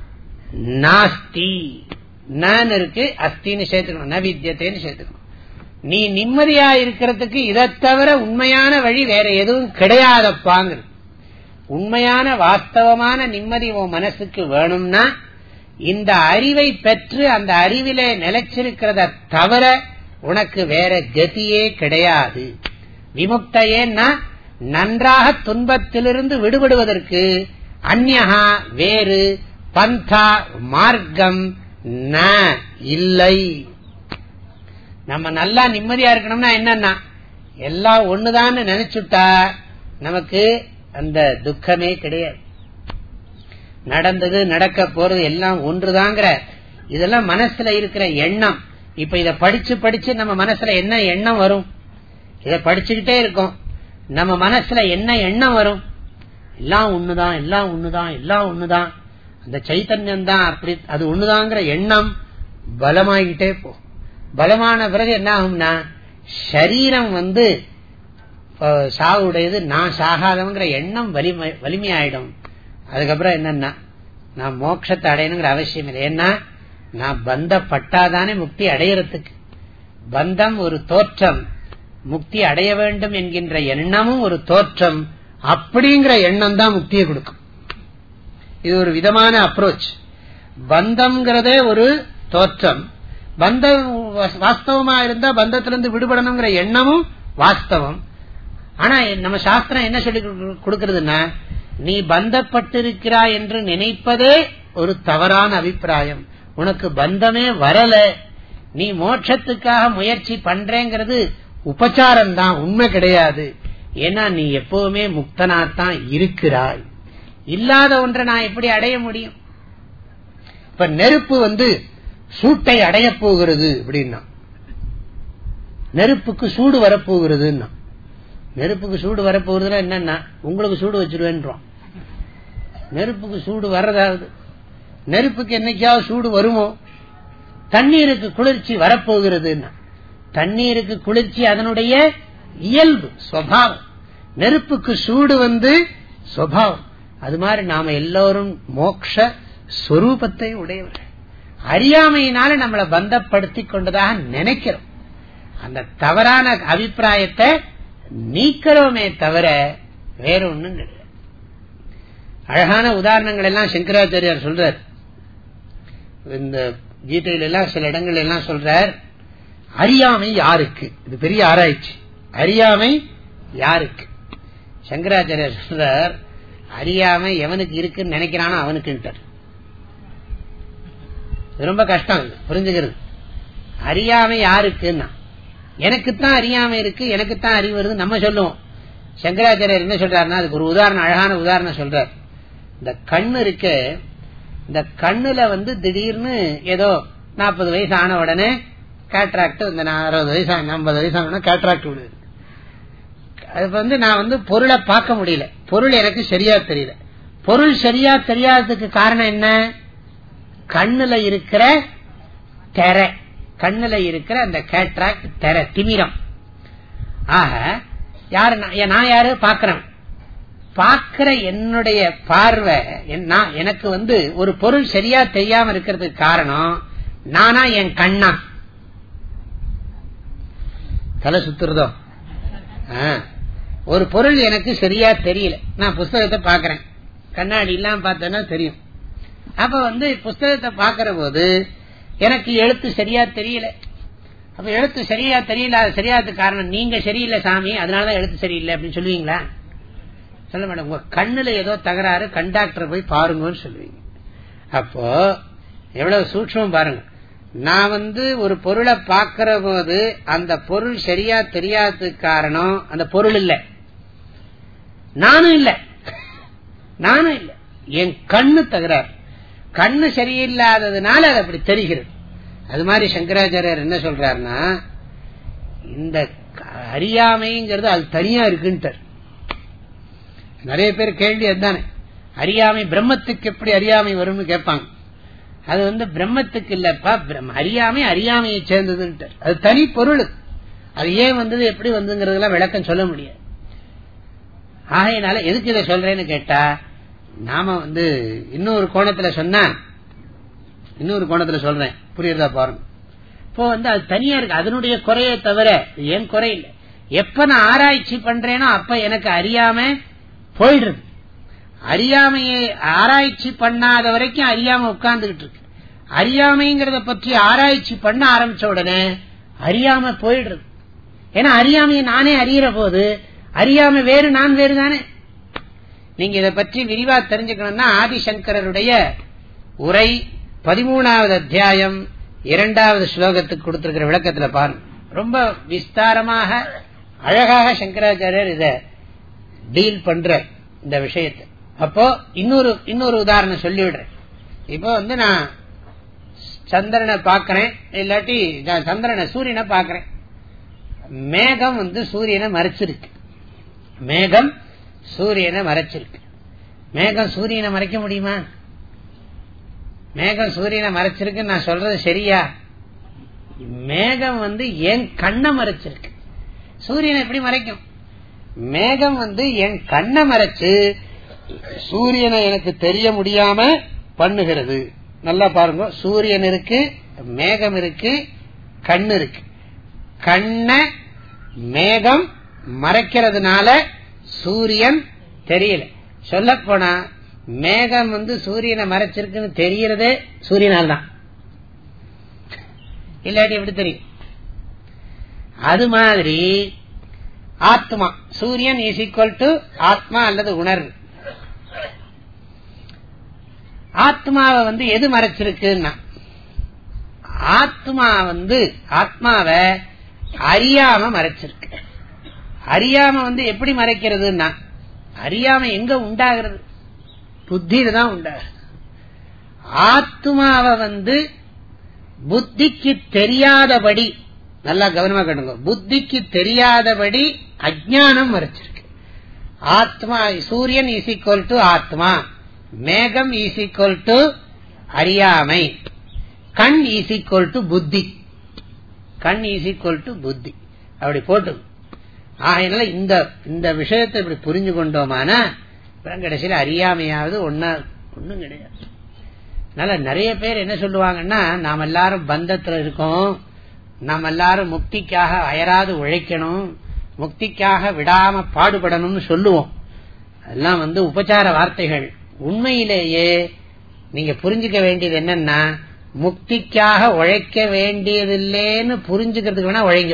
நாஸ்தி. நான் இருக்கு, அஸ்தின்னு சேர்த்துக்கணும், ந வித்யத்தைன்னு சேர்த்துக்கணும். நீ நிம்மதியா இருக்கிறதுக்கு இதை தவிர உண்மையான வழி வேற எதுவும் கிடையாதப்பாங்க. உண்மையான வாஸ்தவமான நிம்மதி உன் மனசுக்கு வேணும்னா இந்த அறிவை பெற்று அந்த அறிவிலே நிலைச்சிருக்கிறத தவிர உனக்கு வேற கதியே கிடையாது. விமுக்தையேன்னா நன்றாக துன்பத்திலிருந்து விடுபடுவதற்கு அந்யஹா வேறு, பந்தா மார்க்கம் ந இல்லை. நம்ம நல்லா நிம்மதியா இருக்கணும்னா என்னன்னா எல்லாம் ஒண்ணுதான் நினைச்சுட்டா நமக்கு அந்த துக்கமே கிடையாது. நடந்தது நடக்க போறது எல்லாம் ஒன்றுதாங்கிற இதெல்லாம் மனசுல இருக்கிற எண்ணம். இப்ப இத படிச்சு படிச்சு நம்ம மனசுல என்ன எண்ணம் வரும்? இத படிச்சுக்கிட்டே இருக்கோம், நம்ம மனசுல என்ன எண்ணம் வரும்? எல்லாம் ஒண்ணுதான், எல்லாம் ஒண்ணுதான், எல்லாம் ஒண்ணுதான், அந்த சைத்தன்யம் தான் அப்படி, அது ஒண்ணுதாங்கிற எண்ணம் பலமாகிட்டே போ. பலமான பிறகு என்ன ஆகும்னா சரீரம் வந்து சாவுடையது, நான் சாகாதவங்கிற எண்ணம் வலிமை வலிமையாயிடும். அதுக்கப்புறம் என்னன்னா நான் மோட்சத்தை அடையணுங்கிற அவசியம் இல்லை. ஏன்னா நான் பந்தப்பட்டாதானே முக்தி அடையறதுக்கு. பந்தம் ஒரு தோற்றம், முக்தி அடைய வேண்டும் என்கின்ற எண்ணமும் ஒரு தோற்றம். அப்படிங்கிற எண்ணம் தான் முக்தியை கொடுக்கும். இது ஒரு விதமான அப்ரோச். பந்தம்ங்கிறதே ஒரு தோற்றம், பந்தம் வாஸ்தவமா இருந்தா பந்தத்திலிருந்து விடுபடணுங்கிற எண்ணமும் வாஸ்தவம். ஆனா நம்ம சாஸ்திரம் என்ன சொல்லி கொடுக்கிறதுனா நீ பந்தப்பட்டிருக்கிறாய் என்று நினைப்பதே ஒரு தவறான அபிப்பிராயம். உனக்கு பந்தமே வரல, நீ மோட்சத்துக்காக முயற்சி பண்றேங்கிறது உபச்சாரம் தான், உண்மை கிடையாது. ஏன்னா நீ எப்பவுமே முக்தனாத்தான் இருக்கிறாய். இல்லாத ஒன்றை நான் எப்படி அடைய முடியும்? இப்ப நெருப்பு வந்து சூட்டை அடைய போகிறது அப்படின்னா, நெருப்புக்கு சூடு வரப்போகிறதுன்னா, நெருப்புக்கு சூடு வரப்போகிறதுனா என்னன்னா உங்களுக்கு சூடு வச்சிருவேன்றோம். நெருப்புக்கு சூடு வர்றதாவது, நெருப்புக்கு என்னைக்காவது சூடு வருமோ? தண்ணீருக்கு குளிர்ச்சி வரப்போகிறதுன்னா, தண்ணீருக்கு குளிர்ச்சி அதனுடைய இயல்பு சுபாவம். நெருப்புக்கு சூடு வந்து சுபாவம். அது மாதிரி நாம எல்லோரும் மோட்ச ஸ்வரூபத்தை உடையவர்கள். அறியாமையினால நம்மளை பந்தப்படுத்தி கொண்டதாக நினைக்கிறோம். அந்த தவறான அபிப்பிராயத்தை நீக்கிறோமே தவிர வேற ஒண்ணும் கிடையாது. அழகான உதாரணங்கள் எல்லாம் சங்கராச்சாரியார் சொல்றார். இந்த கீதையில எல்லாம் சில இடங்கள் எல்லாம் சொல்றார், அறியாமை யாருக்கு? இது பெரிய ஆராய்ச்சி. அறியாமை யாருக்கு? சங்கராச்சாரியார் சொல்றார், அறியாமை எவனுக்கு இருக்குன்னு நினைக்கிறானோ அவனுக்கு. ரொம்ப கஷ்டம் புரிஞ்சுக்கிறது. அறியாமை யாருக்குன்னா எனக்குத்தான் அறியாமை இருக்கு, எனக்குத்தான் அறிவு வருது நம்ம சொல்லுவோம். சங்கராச்சாரியர் என்ன சொல்றாருன்னா அதுக்கு ஒரு உதாரணம், அழகான உதாரணம் சொல்றார். இந்த கண்ணு இருக்கு, இந்த கண்ணுல வந்து திடீர்னு ஏதோ நாற்பது வயசு ஆன உடனே கேட்ராக்ட், இந்த அறுபது வயசு ஐம்பது வயசு ஆன கேட்ராக்ட் விடுது. அது வந்து நான் வந்து பொருளை பார்க்க முடியல, பொருள் எனக்கு சரியா தெரியல. பொருள் சரியா தெரியாததுக்கு காரணம் என்ன? கண்ணுல இருக்கிற தெரை, கண்ணுல இருக்கிற அந்த கேட்ராக்ட் தெரை, திமிரம். ஆக யாரு நான் யாரு பாக்கிறேன், பாக்கிற என்னுடைய பார்வை எனக்கு வந்து ஒரு பொருள் சரியா தெரியாம இருக்கிறதுக்கு காரணம் நானா என் கண்ணா? தலை சுத்துறதோ? ஒரு பொருள் எனக்கு சரியா தெரியல, நான் புஸ்தகத்தை பாக்கிறேன், கண்ணாடி எல்லாம் பார்த்தேன்னா தெரியும். அப்ப வந்து புஸ்தகத்தை பாக்கிற போது எனக்கு எழுத்து சரியா தெரியல. அப்ப எழுத்து சரியா தெரியல, சரியாததுக்கு காரணம் நீங்க சரியில்லை சாமி, அதனாலதான் எழுத்து சரியில்லை அப்படின்னு சொல்லுவீங்களா? சொல்ல மாட்டேன். உங்க கண்ணுல ஏதோ தகராறு, கண்டாக்டர் போய் பாருங்கன்னு சொல்லுவீங்க. அப்போ எவ்வளவு சூட்சம் பாருங்க. நான் வந்து ஒரு பொருளை பாக்கிற போது அந்த பொருள் சரியா தெரியாததுக்கு காரணம் அந்த பொருள் இல்ல, நானும் இல்ல, நானும் இல்ல, என் கண்ணு தகராறு. கண்ணு சரியில்லாததுனால அது அப்படி தெரிகிறது. அது மாதிரி சங்கராச்சாரியர் என்ன சொல்றாருன்னா, இந்த அறியாமைங்கிறது அது தனியா இருக்குன்னு நிறைய பேர் கேள்வி அதுதானே, அறியாமை பிரம்மத்துக்கு எப்படி அறியாமை வரும்னு கேட்பாங்க. அது வந்து பிரம்மத்துக்கு இல்லப்பா, அறியாமை அறியாமையை சேர்ந்ததுன்ட்டு, அது தனி பொருள். அது ஏன் வந்தது எப்படி வந்ததுங்கிறதுலாம் விளக்கம் சொல்ல முடியாது. ஆகையினால எதுக்கு இதை சொல்றேன்னு கேட்டா, நாம வந்து இன்னொரு கோணத்துல சொன்னா, இன்னொரு கோணத்துல சொல்றேன், புரியுறதா பாருங்க. இப்போ வந்து அது தனியா இருக்கு, அதனுடைய குறைய தவிர ஏன் குறை இல்லை. எப்ப நான் ஆராய்ச்சி பண்றேனோ அப்ப எனக்கு அறியாம போயிடுறது. அறியாமையை ஆராய்ச்சி பண்ணாத வரைக்கும் அறியாம உட்கார்ந்துகிட்டு இருக்கு. அறியாமைங்கிறத பற்றி ஆராய்ச்சி பண்ண ஆரம்பிச்ச உடனே அறியாம போயிடுறது. ஏன்னா அறியாமையை நானே அறிகிற போது அறியாம வேறு, நான் வேறு தானே. நீங்க இதை பற்றி விரிவா தெரிஞ்சுக்கணும்னா ஆதிசங்கரருடைய உரை பதிமூணாவது அத்தியாயம் இரண்டாவது ஸ்லோகத்துக்கு கொடுத்திருக்கிற விளக்கத்துல பாருங்க. ரொம்ப விஸ்தாரமாக அழகாக சங்கராச்சாரியர் இத டீல் பண்ற இந்த விஷயத்தை. அப்போ இன்னொரு இன்னொரு உதாரணம் சொல்லிவிடுறேன். இப்போ வந்து நான் சந்திரனை பாக்கிறேன், இல்லாட்டி சந்திரனை சூரியனை பாக்கிறேன். மேகம் வந்து சூரியனை மறைச்சிருக்கு. மேகம் சூரியனை மறைச்சிருக்கு. மேகம் சூரியனை மறைக்க முடியுமா? மேகம் சூரியனை மறைச்சிருக்கு நான் சொல்றது சரியா? மேகம் வந்து என் கண்ணை மறைச்சிருக்கு. சூரியனை எப்படி மறைக்கும்? மேகம் வந்து என் கண்ணை மறைச்சு சூரியனை எனக்கு தெரிய முடியாம பண்ணுகிறது. நல்லா பாருங்க, சூரியன் இருக்கு, மேகம் இருக்கு, கண்ணு இருக்கு. கண்ண மேகம் மறைக்கிறதுனால சூரியன் தெரியல. சொல்ல போனா மேகம் வந்து சூரியனை மறைச்சிருக்குன்னு தெரியறதே சூரியனால் தான், இல்லாட்டி எப்படி தெரியும்? அது மாதிரி ஆத்மா, சூரியன் இஸ் ஈக்வல் டு ஆத்மா அல்லது உணர்வு. ஆத்மாவை வந்து எது மறைச்சிருக்குன்னா, ஆத்மா வந்து ஆத்மாவை அறியாம மறைச்சிருக்கு. அறியாம வந்து எப்படி மறைக்கிறதுன்னா, அறியாம எங்க உண்டாகிறது? புத்தியில தான் உண்டாகிறது. ஆத்மாவை வந்து புத்திக்கு தெரியாதபடி, நல்லா கவனமா கேட்டுங்க, புத்திக்கு தெரியாதபடி அஜ்ஞானம் மறைச்சிருக்கு. ஆத்மா, சூரியன் இஸ் ஈக்வல் டு ஆத்மா, மேகம் இஸ் ஈக்வல் டு அறியாமை, கண் இஸ் ஈக்வல் டு புத்தி. கண் இஸ் ஈக்வல் டு புத்தி அப்படி போட்டு. ஆகையினால இந்த இந்த விஷயத்தை இப்படி புரிஞ்சு கொண்டோமானா கடைசியில் அறியாமையாவது ஒன்னா ஒன்னும் கிடையாது. அதனால நிறைய பேர் என்ன சொல்லுவாங்கன்னா, நாம் எல்லாரும் பந்தத்துல இருக்கோம், நாம் எல்லாரும் முக்திக்காக அயராது உழைக்கணும், முக்திக்காக விடாம பாடுபடணும்னு சொல்லுவோம். அதெல்லாம் வந்து உபச்சார வார்த்தைகள். உண்மையிலேயே நீங்க புரிஞ்சுக்க வேண்டியது என்னன்னா, முக்திக்காக உழைக்க வேண்டியதில்லைன்னு புரிஞ்சுக்கிறதுக்கு வேணா உழைங்க.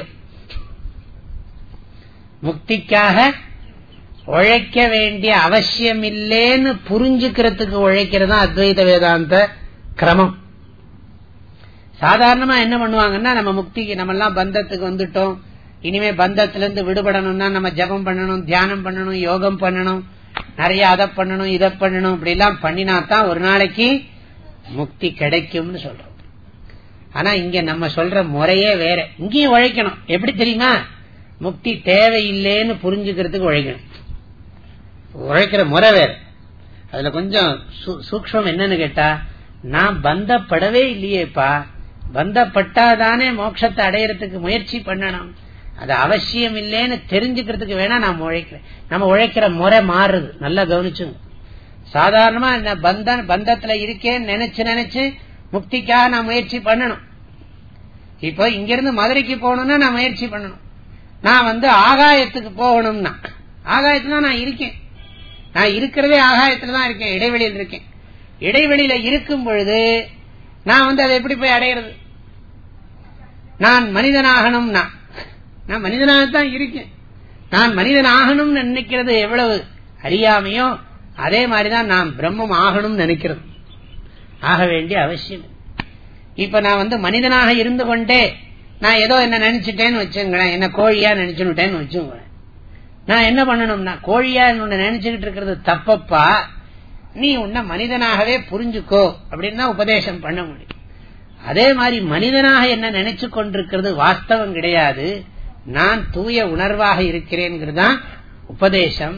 முக்திக்காக உழைக்க வேண்டிய அவசியம் இல்லைன்னு புரிஞ்சுக்கிறதுக்கு உழைக்கிறது அத்வைத வேதாந்த கிரமம். சாதாரணமா என்ன பண்ணுவாங்கன்னா, நம்ம முக்திக்கு நம்ம எல்லாம் பந்தத்துக்கு வந்துட்டோம், இனிமே பந்தத்திலிருந்து விடுபடணும்னா நம்ம ஜபம் பண்ணணும், தியானம் பண்ணணும், யோகம் பண்ணணும், நிறைய அதை பண்ணணும், இதை பண்ணணும், இப்படி எல்லாம் பண்ணினாத்தான் ஒரு நாளைக்கு முக்தி கிடைக்கும்னு சொல்றோம். ஆனா இங்க நம்ம சொல்ற முறையே வேற. இங்கேயும் உழைக்கணும். எப்படி தெரியுமா? முக்தி தேவையில்லைன்னு புரிஞ்சுக்கிறதுக்கு உழைக்கணும். உழைக்கிற முறை வேற. அதுல கொஞ்சம் சூக்ஷ்மம் என்னன்னு கேட்டா, நான் பந்தப்படவே இல்லையேப்பா, பந்தப்பட்டாதானே மோட்சத்தை அடையறதுக்கு முயற்சி பண்ணணும், அது அவசியம் இல்லைன்னு தெரிஞ்சுக்கிறதுக்கு வேணா நான் உழைக்கிறேன். நம்ம உழைக்கிற முறை மாறுது. நல்லா கவனிச்சுங்க. சாதாரணமா பந்த பந்தத்துல இருக்கேன்னு நினைச்சு நினைச்சு முக்திக்காக நான் முயற்சி பண்ணணும். இப்போ இங்கிருந்து மதுரைக்கு போகணும்னா நான் முயற்சி பண்ணணும். நான் வந்து ஆகாயத்துக்கு போகணும்னா, ஆகாயத்துல நான் இருக்கேன், நான் இருக்கிறதே ஆகாயத்துல தான் இருக்கேன், இடைவெளியில் இருக்கேன். இடைவெளியில இருக்கும் பொழுது நான் வந்து அதை எப்படி போய் அடையிறது? நான் மனிதனாகணும்னா, நான் மனிதனாகத்தான் இருக்கேன். நான் மனிதனாகணும்னு நினைக்கிறது எவ்வளவு அறியாமையோ அதே மாதிரிதான் நான் பிரம்மம் ஆகணும்னு நினைக்கிறது. ஆக வேண்டிய அவசியம். இப்ப நான் வந்து மனிதனாக இருந்து கொண்டே நான் ஏதோ என்ன நினைச்சிட்டேன்னு வச்சுங்களேன், என்ன கோழியா நினைச்சுட்டேன்னு வச்சுங்களேன், நான் என்ன பண்ணணும்னா, கோழியா உன்னை நினைச்சுக்கிட்டு இருக்கிறது தப்பப்பா, நீ உன்னை மனிதனாகவே புரிஞ்சுக்கோ அப்படின்னு உபதேசம் பண்ண முடியும். அதே மாதிரி மனிதனாக என்ன நினைச்சு கொண்டிருக்கிறது வாஸ்தவம் கிடையாது, நான் தூய உணர்வாக இருக்கிறேன் உபதேசம்.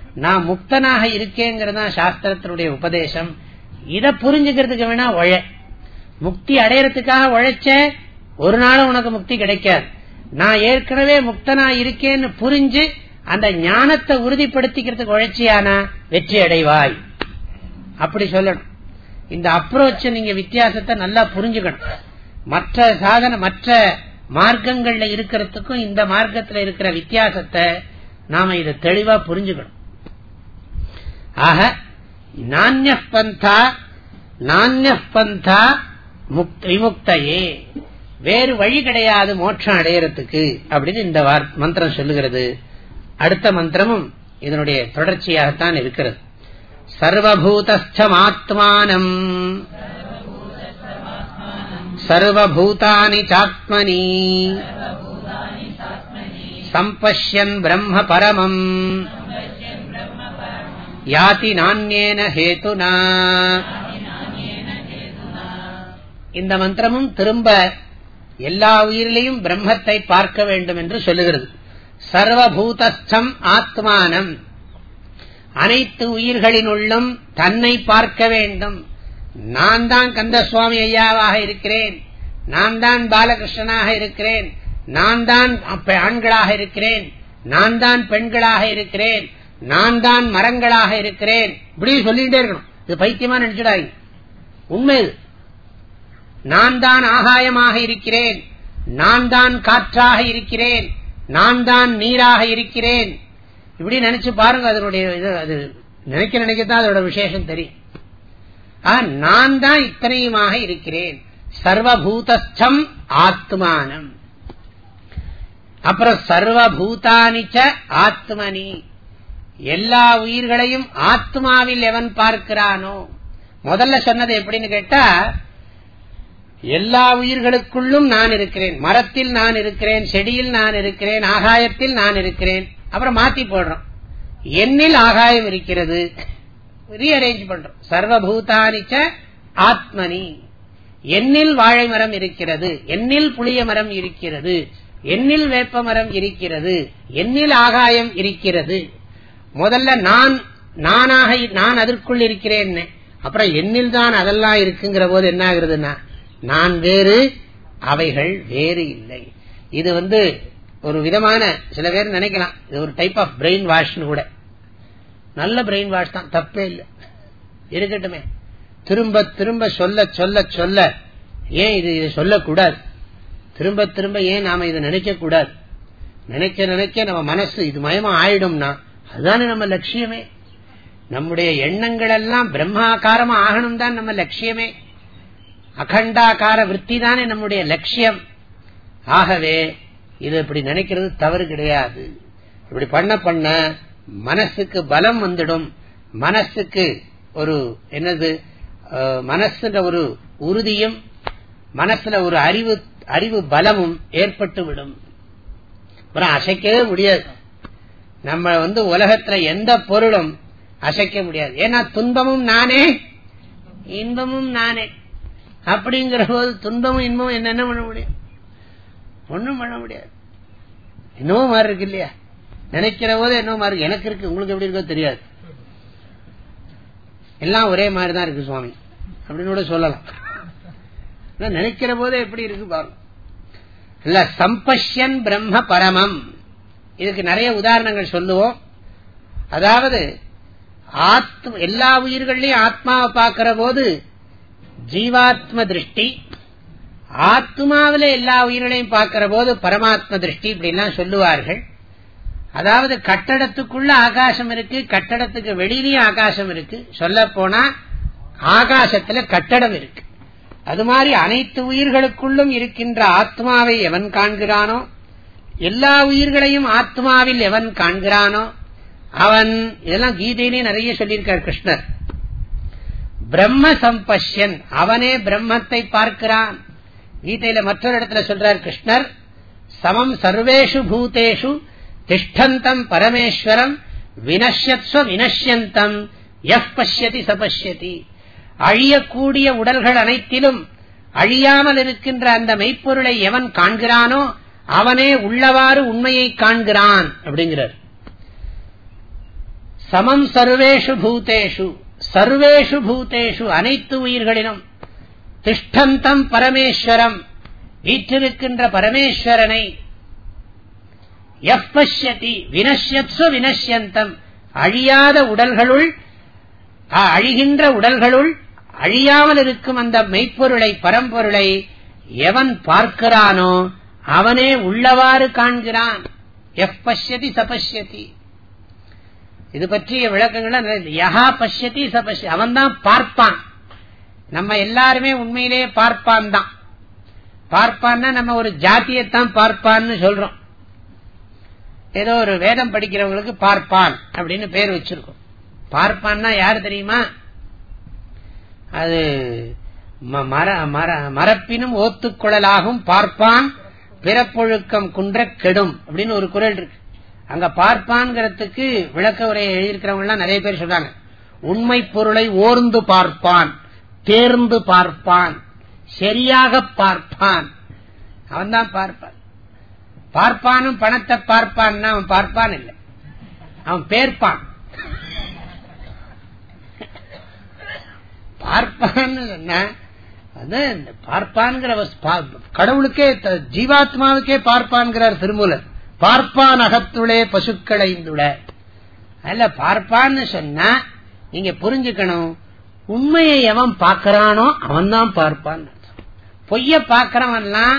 நான் முக்தனாக இருக்கேங்கிறதா சாஸ்திரத்தினுடைய உபதேசம். இத புரிஞ்சுக்கிறதுக்கு வேணா உழ, முக்தி அடையறதுக்காக உழைச்ச ஒரு நாளும் உனக்கு முக்தி கிடைக்காது. நான் ஏற்கனவே முக்தனா இருக்கேன்னு புரிஞ்சு அந்த ஞானத்தை உறுதிப்படுத்திக்கிறதுக்கு உழைச்சியானா வெற்றி அடைவாய். அப்படி சொல்லணும். இந்த அப்ரோச் நீங்க வித்தியாசத்தை நல்லா புரிஞ்சுக்கணும். மற்ற சாதன மற்ற மார்க்கங்கள்ல இருக்கிறதுக்கும் இந்த மார்க்கத்தில் இருக்கிற வித்தியாசத்தை நாம இதை தெளிவா புரிஞ்சுக்கணும். ஆக நான்ய பந்தா நான்ய பந்தா விமுக்தையே, வேறு வழி கிடையாது மோட்சம் அடையறதுக்கு அப்படின்னு இந்த மந்திரம் சொல்லுகிறது. அடுத்த மந்திரமும் இதனுடைய தொடர்ச்சியாகத்தான் இருக்கிறது. சர்வபூதஸ்தமாத்மானம் சர்வபூதானி சாத்மனி சம்பஷ்யன் பிரம்ம பரமம் யாதி நான்யேன ஹேதுனா. இந்த மந்திரமும் திரும்ப எல்லா உயிரிலையும் பிரம்மத்தை பார்க்க வேண்டும் என்று சொல்லுகிறது. சர்வபூதஸ்தம் ஆத்மானம், அனைத்து உயிர்களினுள்ளும் தன்னை பார்க்க வேண்டும். நான் தான் கந்தசுவாமி ஐயாவாக இருக்கிறேன், நான் தான் பாலகிருஷ்ணனாக இருக்கிறேன், நான் தான் ஆண்களாக இருக்கிறேன், நான் தான் பெண்களாக இருக்கிறேன், நான் தான் மரங்களாக இருக்கிறேன், இப்படி சொல்லிட்டே இருக்கணும். இது பைத்தியமா நினைச்சிடாங்க, உண்மை இது. நான் தான் ஆகாயமாக இருக்கிறேன், நான் தான் காற்றாக இருக்கிறேன், நான் தான் நீராக இருக்கிறேன், இப்படி நினைச்சு பாருங்க. அதனுடைய அது நினைக்க நினைக்கத்தான் அதோட விசேஷம் தெரியும். நான் தான் இத்தனையுமாக இருக்கிறேன். சர்வபூதஸ்தம் ஆத்மானம். அப்புறம் சர்வபூதானிச்ச ஆத்மனி, எல்லா உயிர்களையும் ஆத்மாவில் எவன் பார்க்கிறானோ. முதல்ல சொன்னது எப்படின்னு கேட்டா, எல்லா உயிர்களுக்குள்ளும் நான் இருக்கிறேன், மரத்தில் நான் இருக்கிறேன், செடியில் நான் இருக்கிறேன், ஆகாயத்தில் நான் இருக்கிறேன். அப்புறம் மாத்தி போடுறோம், என்னில் ஆகாயம் இருக்கிறது, ரீஅரேஞ்ச் பண்றோம். சர்வபூதானிச்ச ஆத்மனி, என்னில் வாழை மரம் இருக்கிறது, என்னில் புளிய மரம் இருக்கிறது, என்னில் வேப்ப மரம் இருக்கிறது, என்னில் ஆகாயம் இருக்கிறது. முதல்ல நான் நானாக நான் அதற்குள் இருக்கிறேன், அப்புறம் என்னில் தான் அதெல்லாம் இருக்குங்கிற போது என்ன ஆகுறதுன்னா நான் வேறு, அவைகள் வேறு இல்லை. இது வந்து ஒரு விதமான, சில பேர் நினைக்கலாம் இது ஒரு டைப் ஆஃப் பிரெயின் வாஷ் கூட. நல்ல பிரெயின் வாஷ் தான், தப்பே இல்லை, இருக்கட்டுமே. திரும்ப திரும்ப சொல்ல சொல்ல சொல்ல ஏன் இது இதை சொல்லக்கூடாது, திரும்ப திரும்ப ஏன் நாம இதை நினைக்க கூடாது. நினைக்க நினைக்க நம்ம மனசு இது மயமா ஆயிடும்னா அதுதானே நம்ம லட்சியமே. நம்முடைய எண்ணங்கள் எல்லாம் பிரம்மாகாரமா ஆகணும் தான் நம்ம லட்சியமே. அகண்டாகார விருத்தி தானே நம்முடைய லட்சியம். ஆகவே இது இப்படி நினைக்கிறது தவறு கிடையாது. இப்படி பண்ண பண்ண மனசுக்கு பலம் வந்துடும், மனசுக்கு ஒரு என்னது மனசுல ஒரு உறுதியும் மனசுல ஒரு அறிவு அறிவு பலமும் ஏற்பட்டு விடும். அப்புறம் அசைக்கவே முடியாது. நம்ம வந்து உலகத்துல எந்த பொருளும் அசைக்க முடியாது. ஏன்னா துன்பமும் நானே இன்பமும் நானே. அப்படிங்கிற போது துன்பமும் இன்பமும் என்னென்ன பண்ண முடியும், ஒண்ணும் பண்ண முடியாது. இன்னும் மாறி இருக்கு இல்லையா, நினைக்கிற போது என்ன மாறி எனக்கு இருக்கு, உங்களுக்கு எப்படி இருக்கோ தெரியாது. எல்லாம் ஒரே மாதிரிதான் இருக்கு சுவாமி அப்படின்னு கூட சொல்லலாம். நினைக்கிற போது எப்படி இருக்கு பாருங்க. இல்ல சம்பஷ்யன் பிரம்ம பரமம், இதுக்கு நிறைய உதாரணங்கள் சொல்லுவோம். அதாவது ஆத்ம எல்லா உயிர்களையும் ஆத்மாவை பார்க்கிற போது ஜீவாத்ம திருஷ்டி, ஆத்மாவில எல்லா உயிர்களையும் பார்க்கிற போது பரமாத்ம திருஷ்டி, இப்படிலாம் சொல்லுவார்கள். அதாவது கட்டடத்துக்குள்ள ஆகாசம் இருக்கு, கட்டடத்துக்கு வெளியிலயும் ஆகாசம் இருக்கு. சொல்ல போனா ஆகாசத்துல கட்டடம் இருக்கு. அது மாதிரி அனைத்து உயிர்களுக்குள்ளும் இருக்கின்ற ஆத்மாவை எவன் காண்கிறானோ, எல்லா உயிர்களையும் ஆத்மாவில் எவன் காண்கிறானோ அவன், இதெல்லாம் கீதையிலே நிறைய சொல்லியிருக்கார் கிருஷ்ணர். பிரம்ம சம்பஷ்யன், அவனே பிரம்மத்தை பார்க்கிறான். கீதையில மற்றொரு இடத்துல சொல்றார் கிருஷ்ணர், சமம் சர்வேஷு பூதேஷு திஷ்டந்தம் பரமேஸ்வரம் வினஷ்யத்ஸ்வ வினஷ்யந்தம் யஃப் பஷ்யதி சபஷ்யதி. அழியக்கூடிய உடல்கள் அனைத்திலும் அழியாமல் இருக்கின்ற அந்த மெய்ப்பொருளை எவன் காண்கிறானோ அவனே உள்ளவாறு உண்மையை காண்கிறான் அப்படிங்கிறார். சமம் சர்வேஷு பூதேஷு, சர்வேஷு பூதேஷு அனைத்து உயிர்களிலும், திஷ்டந்தம் பரமேஸ்வரம் வீற்றிருக்கின்ற பரமேஸ்வரனை, யப் பஷ்யதி வினஷ்யத்ஸு வினஷ்யந்தம் அழியாத உடல்களுள், அழிகின்ற உடல்களுள் அழியாமல் இருக்கும் அந்த மெய்ப்பொருளை பரம்பொருளை எவன் பார்க்கிறானோ அவனே உள்ளவாறு காண்கிறான். யப் பஷ்யதி சபஷ்யதி. இது பற்றிய விளக்கங்கள் யஹா பஷ்யதி சபஷ்யதி, அவன் தான் பார்ப்பான். நம்ம எல்லாருமே உண்மையிலேயே பார்ப்பான் தான். பார்ப்பான்னா நம்ம ஒரு ஜாத்தியத்தான் பார்ப்பான்னு சொல்றோம். ஏதோ ஒரு வேதம் படிக்கிறவங்களுக்கு பார்ப்பான் அப்படின்னு பேர் வச்சிருக்கோம். பார்ப்பான்னா யாரு தெரியுமா? அது மரப்பினும் ஓத்துக்குழலாகும் பார்ப்பான் பிறப்பொழுக்கம் குன்ற கெடும் அப்படின்னு ஒரு குறள் இருக்கு. அங்க பார்ப்பான்ங்கிறதுக்கு விளக்க உரையை எழுதியிருக்கிறவங்க எல்லாம் நிறைய பேர் சொல்றாங்க. உண்மை பொருளை ஓர்ந்து பார்ப்பான், தேர்ந்து பார்ப்பான், சரியாக பார்ப்பான், அவன் தான் பார்ப்பான். பார்ப்பானும் பணத்தை பார்ப்பான், அவன் பார்ப்பான் இல்லை, அவன் பேர்ப்பான். பார்ப்பான்னு சொன்ன பார்ப்பான்கிற கடவுளுக்கே, ஜீவாத்மாவுக்கே பார்ப்பான்கிறார் திருமூலர். பார்ப்பான் அகத்துளே பசுக்களை இந்துள. அல்ல பார்ப்பான்னு சொன்னா நீங்க புரிஞ்சுக்கணும், உண்மையை எவன் பார்க்கிறானோ அவன் தான் பார்ப்பான். பொய்ய பார்க்கிறவன்லாம்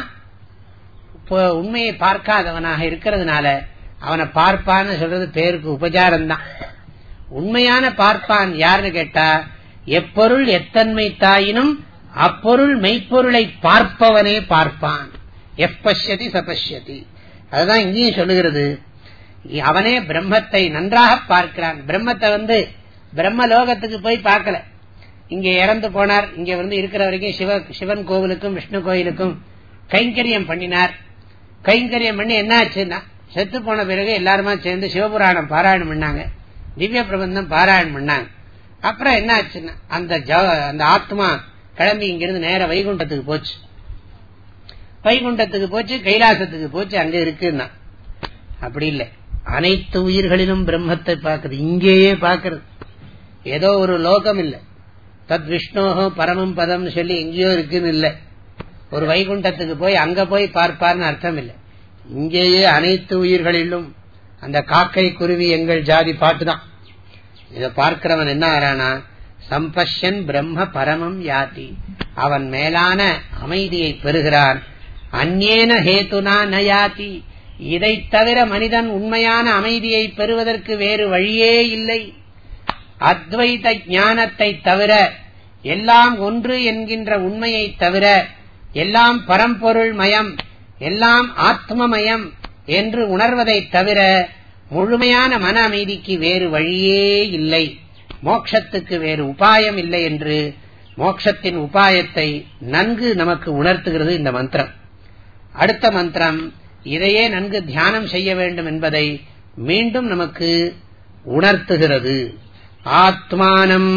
உண்மையை பார்க்காதவனாக இருக்கிறதுனால அவனை பார்ப்பான்னு சொல்றது பேருக்கு உபச்சாரம் தான். உண்மையான பார்ப்பான் யாருன்னு கேட்டா, எப்பொருள் எத்தன்மை தாயினும் அப்பொருள் மெய்ப்பொருளை பார்ப்பவனே பார்ப்பான். எப்பஷ்யதி சபஷ்யதி. அதுதான் இங்கேயும் சொல்லுகிறது. அவனே பிரம்மத்தை நன்றாக பார்க்கிறான். பிரம்மத்தை வந்து பிரம்ம லோகத்துக்கு போய் பார்க்கல, இங்க இறந்து போனார், இங்க வந்து இருக்கிற வரைக்கும் சிவ சிவன் கோவிலுக்கும் விஷ்ணு கோயிலுக்கும் கைங்கரியம் பண்ணினார். கைங்கரியம் பண்ணி என்ன ஆச்சுன்னா, செத்து போன பிறகு எல்லாருமா சேர்ந்து சிவபுராணம் பாராயணம் பண்ணாங்க, திவ்ய பிரபந்தம் பாராயணம் பண்ணாங்க. அப்புறம் என்ன ஆச்சுன்னா அந்த அந்த ஆத்மா கிளம்பி இங்கிருந்து நேர வைகுண்டத்துக்கு போச்சு. வைகுண்டத்துக்கு போச்சு, கைலாசத்துக்கு போச்சு, அங்க இருக்குன்னா. அப்படி இல்லை, அனைத்து உயிர்களிலும் பிரம்மத்தை பார்க்கறது, இங்கேயே பார்க்கறது. ஏதோ ஒரு லோகம் இல்லை, தத் விஷ்ணோஹோ பரமம் பதம் சொல்லி எங்கேயோ இருக்குன்னு இல்லை. ஒரு வைகுண்டத்துக்கு போய் அங்க போய் பார்ப்பார்னு அர்த்தம் இல்லை. இங்கேயே அனைத்து உயிர்களிலும். அந்த காக்கை குருவி எங்கள் ஜாதி பாட்டு தான். இத பார்க்கிறவன் என்ன ஆறானா, சம்பஷ்யன் பிரம்ம பரமம் யாதி, அவன் மேலான அமைதியை பெறுகிறான். அந்நேன ஹேதுனா நயாதி, இதை தவிர மனிதன் உண்மையான அமைதியை பெறுவதற்கு வேறு வழியே இல்லை. அத்வைத ஞானத்தை தவிர, எல்லாம் ஒன்று என்கின்ற உண்மையை தவிர, எல்லாம் பரம்பொருள் மயம், எல்லாம் ஆத்மமயம் என்று உணர்வதை தவிர முழுமையான மன அமைதிக்கு வேறு வழியே இல்லை, மோட்சத்துக்கு வேறு உபாயம் இல்லை என்று மோட்சத்தின் உபாயத்தை நன்கு நமக்கு உணர்த்துகிறது இந்த மந்திரம். அடுத்த மந்திரம் இதையே நன்கு தியானம் செய்ய வேண்டும் என்பதை மீண்டும் நமக்கு உணர்த்துகிறது. ஆத்மானம்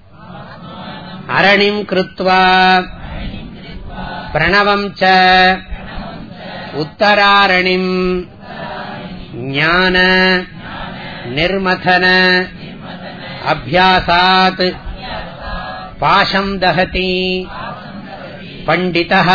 அரணிம் கிருத்வா பிரணவம் ச உத்தராரணிம் ஞான நிர்மதன அபியாசாத் பாஷம் தஹதி பண்டிதஹ.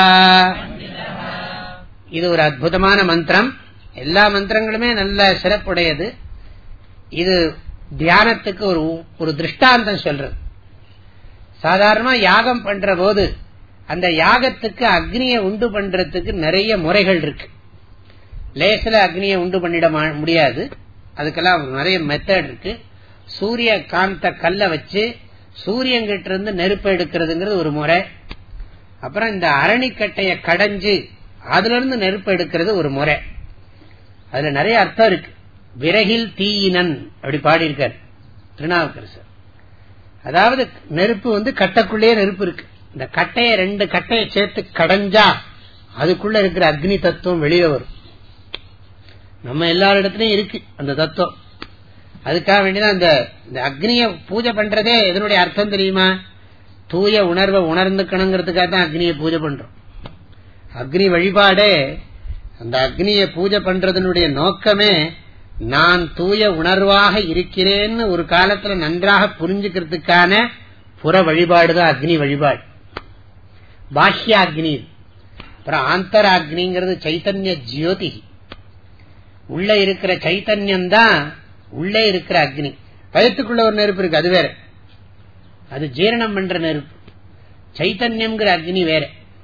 இது ஒரு அற்புதமான மந்திரம். எல்லா மந்திரங்களுமே நல்ல சிறப்புடையது. இது தியானத்துக்கு ஒரு ஒரு திருஷ்டாந்தம் சொல்றது. சாதாரணமா யாகம் பண்ற போது அந்த யாகத்துக்கு அக்னியை உண்டு பண்றதுக்கு நிறைய முறைகள் இருக்கு. லேசில அக்னியை உண்டு பண்ணிட முடியாது, அதுக்கெல்லாம் நிறைய மெத்தட் இருக்கு. சூரிய காந்த கல்ல வச்சு சூரியங்கிட்ட இருந்து நெருப்பு எடுக்கிறதுங்கிறது ஒரு முறை. அப்புறம் இந்த அரணிக்கட்டைய கடைஞ்சு அதுல இருந்து நெருப்பு எடுக்கிறது ஒரு முறை. அதுல நிறைய அர்த்தம் இருக்கு. விறகில் தீயினன் அப்படி பாடியிருக்கார் திருநாவுக்கரசர். அதாவது நெருப்பு வந்து கட்டைக்குள்ளேயே நெருப்பு இருக்கு. இந்த கட்டைய ரெண்டு கட்டையை சேர்த்து கடைஞ்சா அதுக்குள்ள இருக்கிற அக்னி தத்துவம் வெளியே வரும். நம்ம எல்லாரிடத்திலயும் இருக்கு அந்த தத்துவம். அதுக்காக வேண்டிதான் அந்த அக்னிய பூஜை பண்றதே எதனுடைய அர்த்தம் தெரியுமா? தூய உணர்வை உணர்ந்துக்கணுங்கிறதுக்காக தான் அக்னியை பூஜை பண்றோம். அக்னி வழிபாடே, அந்த அக்னியை பூஜை பண்றதனுடைய நோக்கமே நான் தூய உணர்வாக இருக்கிறேன்னு ஒரு காலத்துல நன்றாக புரிஞ்சுக்கிறதுக்கான புற வழிபாடுதான் அக்னி வழிபாடு. பாஹ்ய அக்னி. அப்புறம் ஆந்தர அக்னிங்கிறது சைத்தன்ய ஜோதி. உள்ள இருக்கிற சைத்தன்யம் தான் உள்ளே இருக்கிற அக்னி. வயத்துக்குள்ள ஒரு நெருப்பு இருக்கு, அது வேற, அது ஜீரணம் பண்ற நெருப்பு. சைத்தன்யம்ங்கிற அக்னி வேற.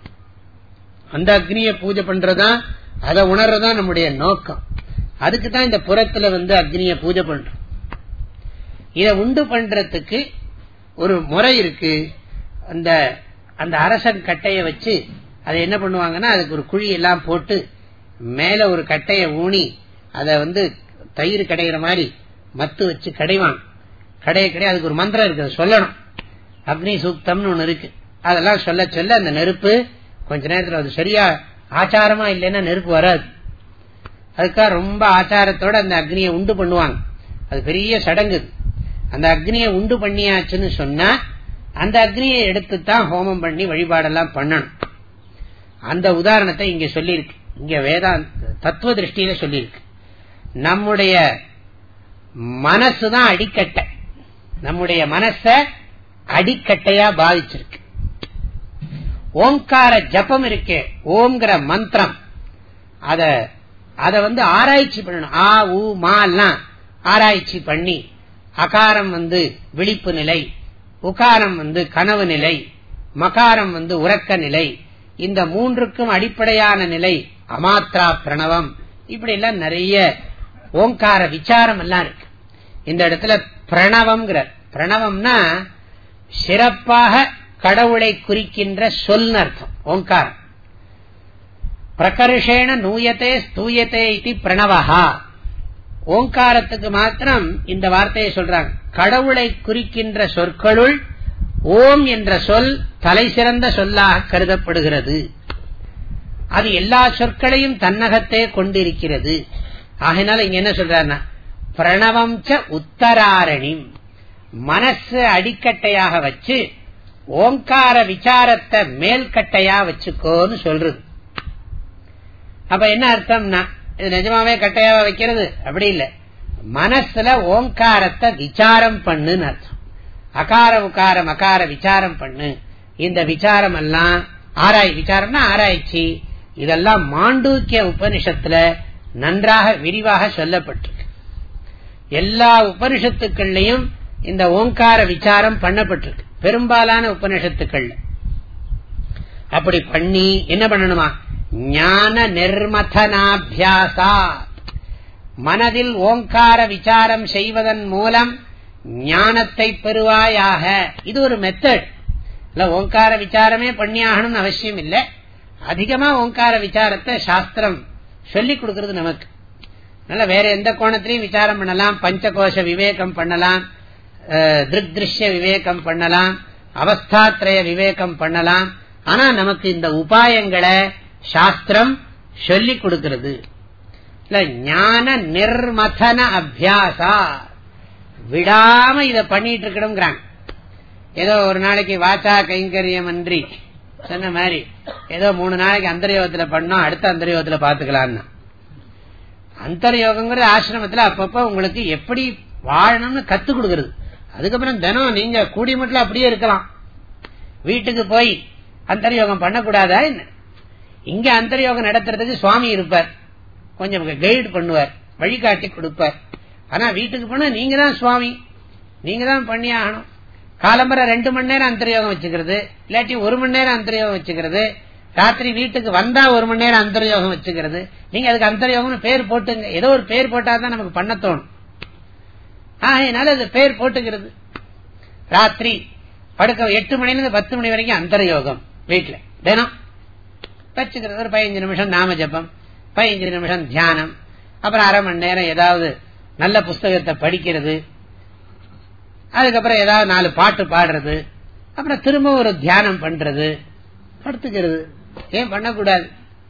அந்த அக்னியை பூஜை பண்றதுதான், அதை உணர்றதான் நம்முடைய நோக்கம். அதுக்குதான் இந்த புறத்துல வந்து அக்னியை பூஜை பண்றோம். இதை உண்டு பண்றதுக்கு ஒரு முறை இருக்கு. அந்த அந்த அரசன் கட்டைய வச்சு அதை என்ன பண்ணுவாங்கன்னா, அதுக்கு ஒரு குழி எல்லாம் போட்டு மேல ஒரு கட்டைய ஊனி அதை வந்து தயிர் கடைகிற மாதிரி மத்து வச்சு கடைவாங்க. கடைய கடை அதுக்கு ஒரு மந்திரம் இருக்கு, சொல்லணும். அக்னி சூக்தம்னு ஒண்ணு இருக்கு. அதெல்லாம் சொல்ல சொல்ல அந்த நெருப்பு கொஞ்ச நேரத்தில் அது சரியா ஆச்சாரமா இல்லைன்னா நெருப்பு வராது. அதுக்காக ரொம்ப ஆச்சாரத்தோட அந்த அக்னியை உண்டு பண்ணுவாங்க. அது பெரிய சடங்கு. அந்த அக்னியை உண்டு பண்ணியாச்சுன்னு சொன்னா அந்த அக்னியை எடுத்துத்தான் ஹோமம் பண்ணி வழிபாடெல்லாம் பண்ணணும். அந்த உதாரணத்தை இங்க சொல்லியிருக்கு. இங்க வேதாந்த தத்துவ திருஷ்டியில சொல்லியிருக்கு. நம்முடைய மனசுதான் அடிக்கட்டை. நம்முடைய மனச அடிக்கட்டையா பாதிச்சிருக்கு. ஓம்கார ஜபம் இருக்கே, ஓம்ங்கிற மந்திரம், அத அத வந்து ஆராய்ச்சி பண்ணணும். ஆ ஊ மா எல்லாம் ஆராய்ச்சி பண்ணி, அகாரம் வந்து விழிப்பு நிலை, உகாரம் வந்து கனவு நிலை, மகாரம் வந்து உறக்க நிலை, இந்த மூன்றுக்கும் அடிப்படையான நிலை அமாத்ரா பிரணவம். இப்படி எல்லாம் நிறைய ஓங்கார விசாரம் எல்லாம் இருக்கு. இந்த இடத்துல பிரணவம், பிரணவம்னா சிறப்பாக கடவுளை குறிக்கின்ற சொல் அர்த்தம். ஓங்காரம் பிரகர்ஷேண நூயத்தே ஸ்தூயத்தே இதி பிரணவஹா. ஓங்காரத்துக்கு மாத்திரம் இந்த வார்த்தையை சொல்றாங்க. கடவுளை குறிக்கின்ற சொற்களுள் ஓம் என்ற சொல் தலை சிறந்த சொல்லாக கருதப்படுகிறது. அது எல்லா சொற்களையும் தன்னகத்தே கொண்டிருக்கிறது. ஆகையினால இங்க என்ன சொல்றாருன்னா, பிரணவம் ச உத்தராரணி, மனசு அடிக்கட்டையாக வச்சு ஓங்கார விசாரத்தை மேல்கட்டையா வச்சுக்கோன்னு சொல்றது. அப்ப என்ன அர்த்தம்னா, இது நிஜமாவே கட்டையாவா வைக்கிறது அப்படி இல்ல. மனசுல ஓங்காரத்தை விசாரம் பண்ணுன்னு அர்த்தம். அகார உகார மகார விசாரம் பண்ணு. இந்த விசாரம் எல்லாம் ஆராய், விசாரம்னா ஆராய்ச்சி. இதெல்லாம் மாண்டூக்கிய உபனிஷத்துல நன்றாக விரிவாக சொல்லப்பட்டிருக்கு. எல்லா உபனிஷத்துக்கள்லயும் இந்த ஓங்கார விசாரம் பண்ணப்பட்டிருக்கு, பெரும்பாலான உபனிஷத்துக்கள். அப்படி பண்ணி என்ன பண்ணணுமா, ஞான நிர்மதனாபியாசா, மனதில் ஓங்கார விசாரம் செய்வதன் மூலம் ஞானத்தை பெறுவாயாக. இது ஒரு மெத்தட். இல்ல ஓங்கார விசாரமே பண்ணியாகணும்னு அவசியம் இல்லை. அதிகமா ஓங்கார விசாரத்தை சாஸ்திரம் சொல்லிக் கொடுக்கிறது நமக்கு. அதனால வேற எந்த கோணத்திலையும் விசாரம் பண்ணலாம். பஞ்சகோஷ விவேகம் பண்ணலாம், திருஷ்ய விவேகம் பண்ணலாம், அவஸ்தாத்ரய விவேகம் பண்ணலாம். ஆனா நமக்கு இந்த உபாயங்களை சாஸ்திரம் சொல்லிக் கொடுக்கிறது. ஞான நிர்மதன அபியாசா, விடாம இத பண்ணிட்டு இருக்கணும். ஏதோ ஒரு நாளைக்கு வாச்சா கைங்கரியம் அன்றி சொன்ன மாதிரி ஏதோ மூணு நாளைக்கு அந்தர்யோகத்துல பண்ணோம், அடுத்த அந்தர்யோகத்துல பாத்துக்கலாம். அந்தர்யோகங்கிறது ஆசிரமத்துல அப்பப்ப உங்களுக்கு எப்படி வாழணும்னு கத்து கொடுக்கறது. அதுக்கப்புறம் தினம் நீங்க கூடி மட்டும் அப்படியே இருக்கலாம். வீட்டுக்கு போய் அந்தர்யோகம் பண்ணக்கூடாதா என்ன? இங்க அந்தர்யோகம் நடத்துறதுக்கு சுவாமி இருப்பார், கொஞ்சம் கைடு பண்ணுவார், வழிகாட்டி கொடுப்பார். ஆனா வீட்டுக்கு போனா நீங்க தான் சுவாமி, நீங்க தான் பண்ணி ஆகணும். காலம்பரை ரெண்டு மணி நேரம் அந்தர்யோகம் வச்சுக்கிறது, இல்லாட்டி ஒரு மணி நேரம் அந்தர்யோகம் வச்சுக்கிறது, ராத்திரி வீட்டுக்கு வந்தா ஒரு மணி நேரம் அந்தர்யோகம் வச்சுக்கிறது. நீங்க அதுக்கு அந்தர்யோகம் பேர் போட்டுங்க, ஏதோ ஒரு பேர் போட்டாதான் நமக்கு பண்ண தோணும். ஆகையினால அது பேர் போட்டுக்கிறது. ராத்திரி படுக்க எட்டு மணில இருந்து பத்து மணி வரைக்கும் அந்தர்யோகம் வீட்டுல தினம் வச்சுக்கிறது. ஒரு பதினஞ்சு நிமிஷம் நாம ஜபம், பதினஞ்சு நிமிஷம் தியானம், அப்புறம் அரை மணி நேரம் ஏதாவது நல்ல புஸ்தகத்தை படிக்கிறது, அதுக்கப்புறம் ஏதாவது நாலு பாட்டு பாடுறது, அப்புறம் திரும்ப ஒரு தியானம் பண்றது, படுத்துக்கிறது. ஏன் பண்ணக்கூடாது?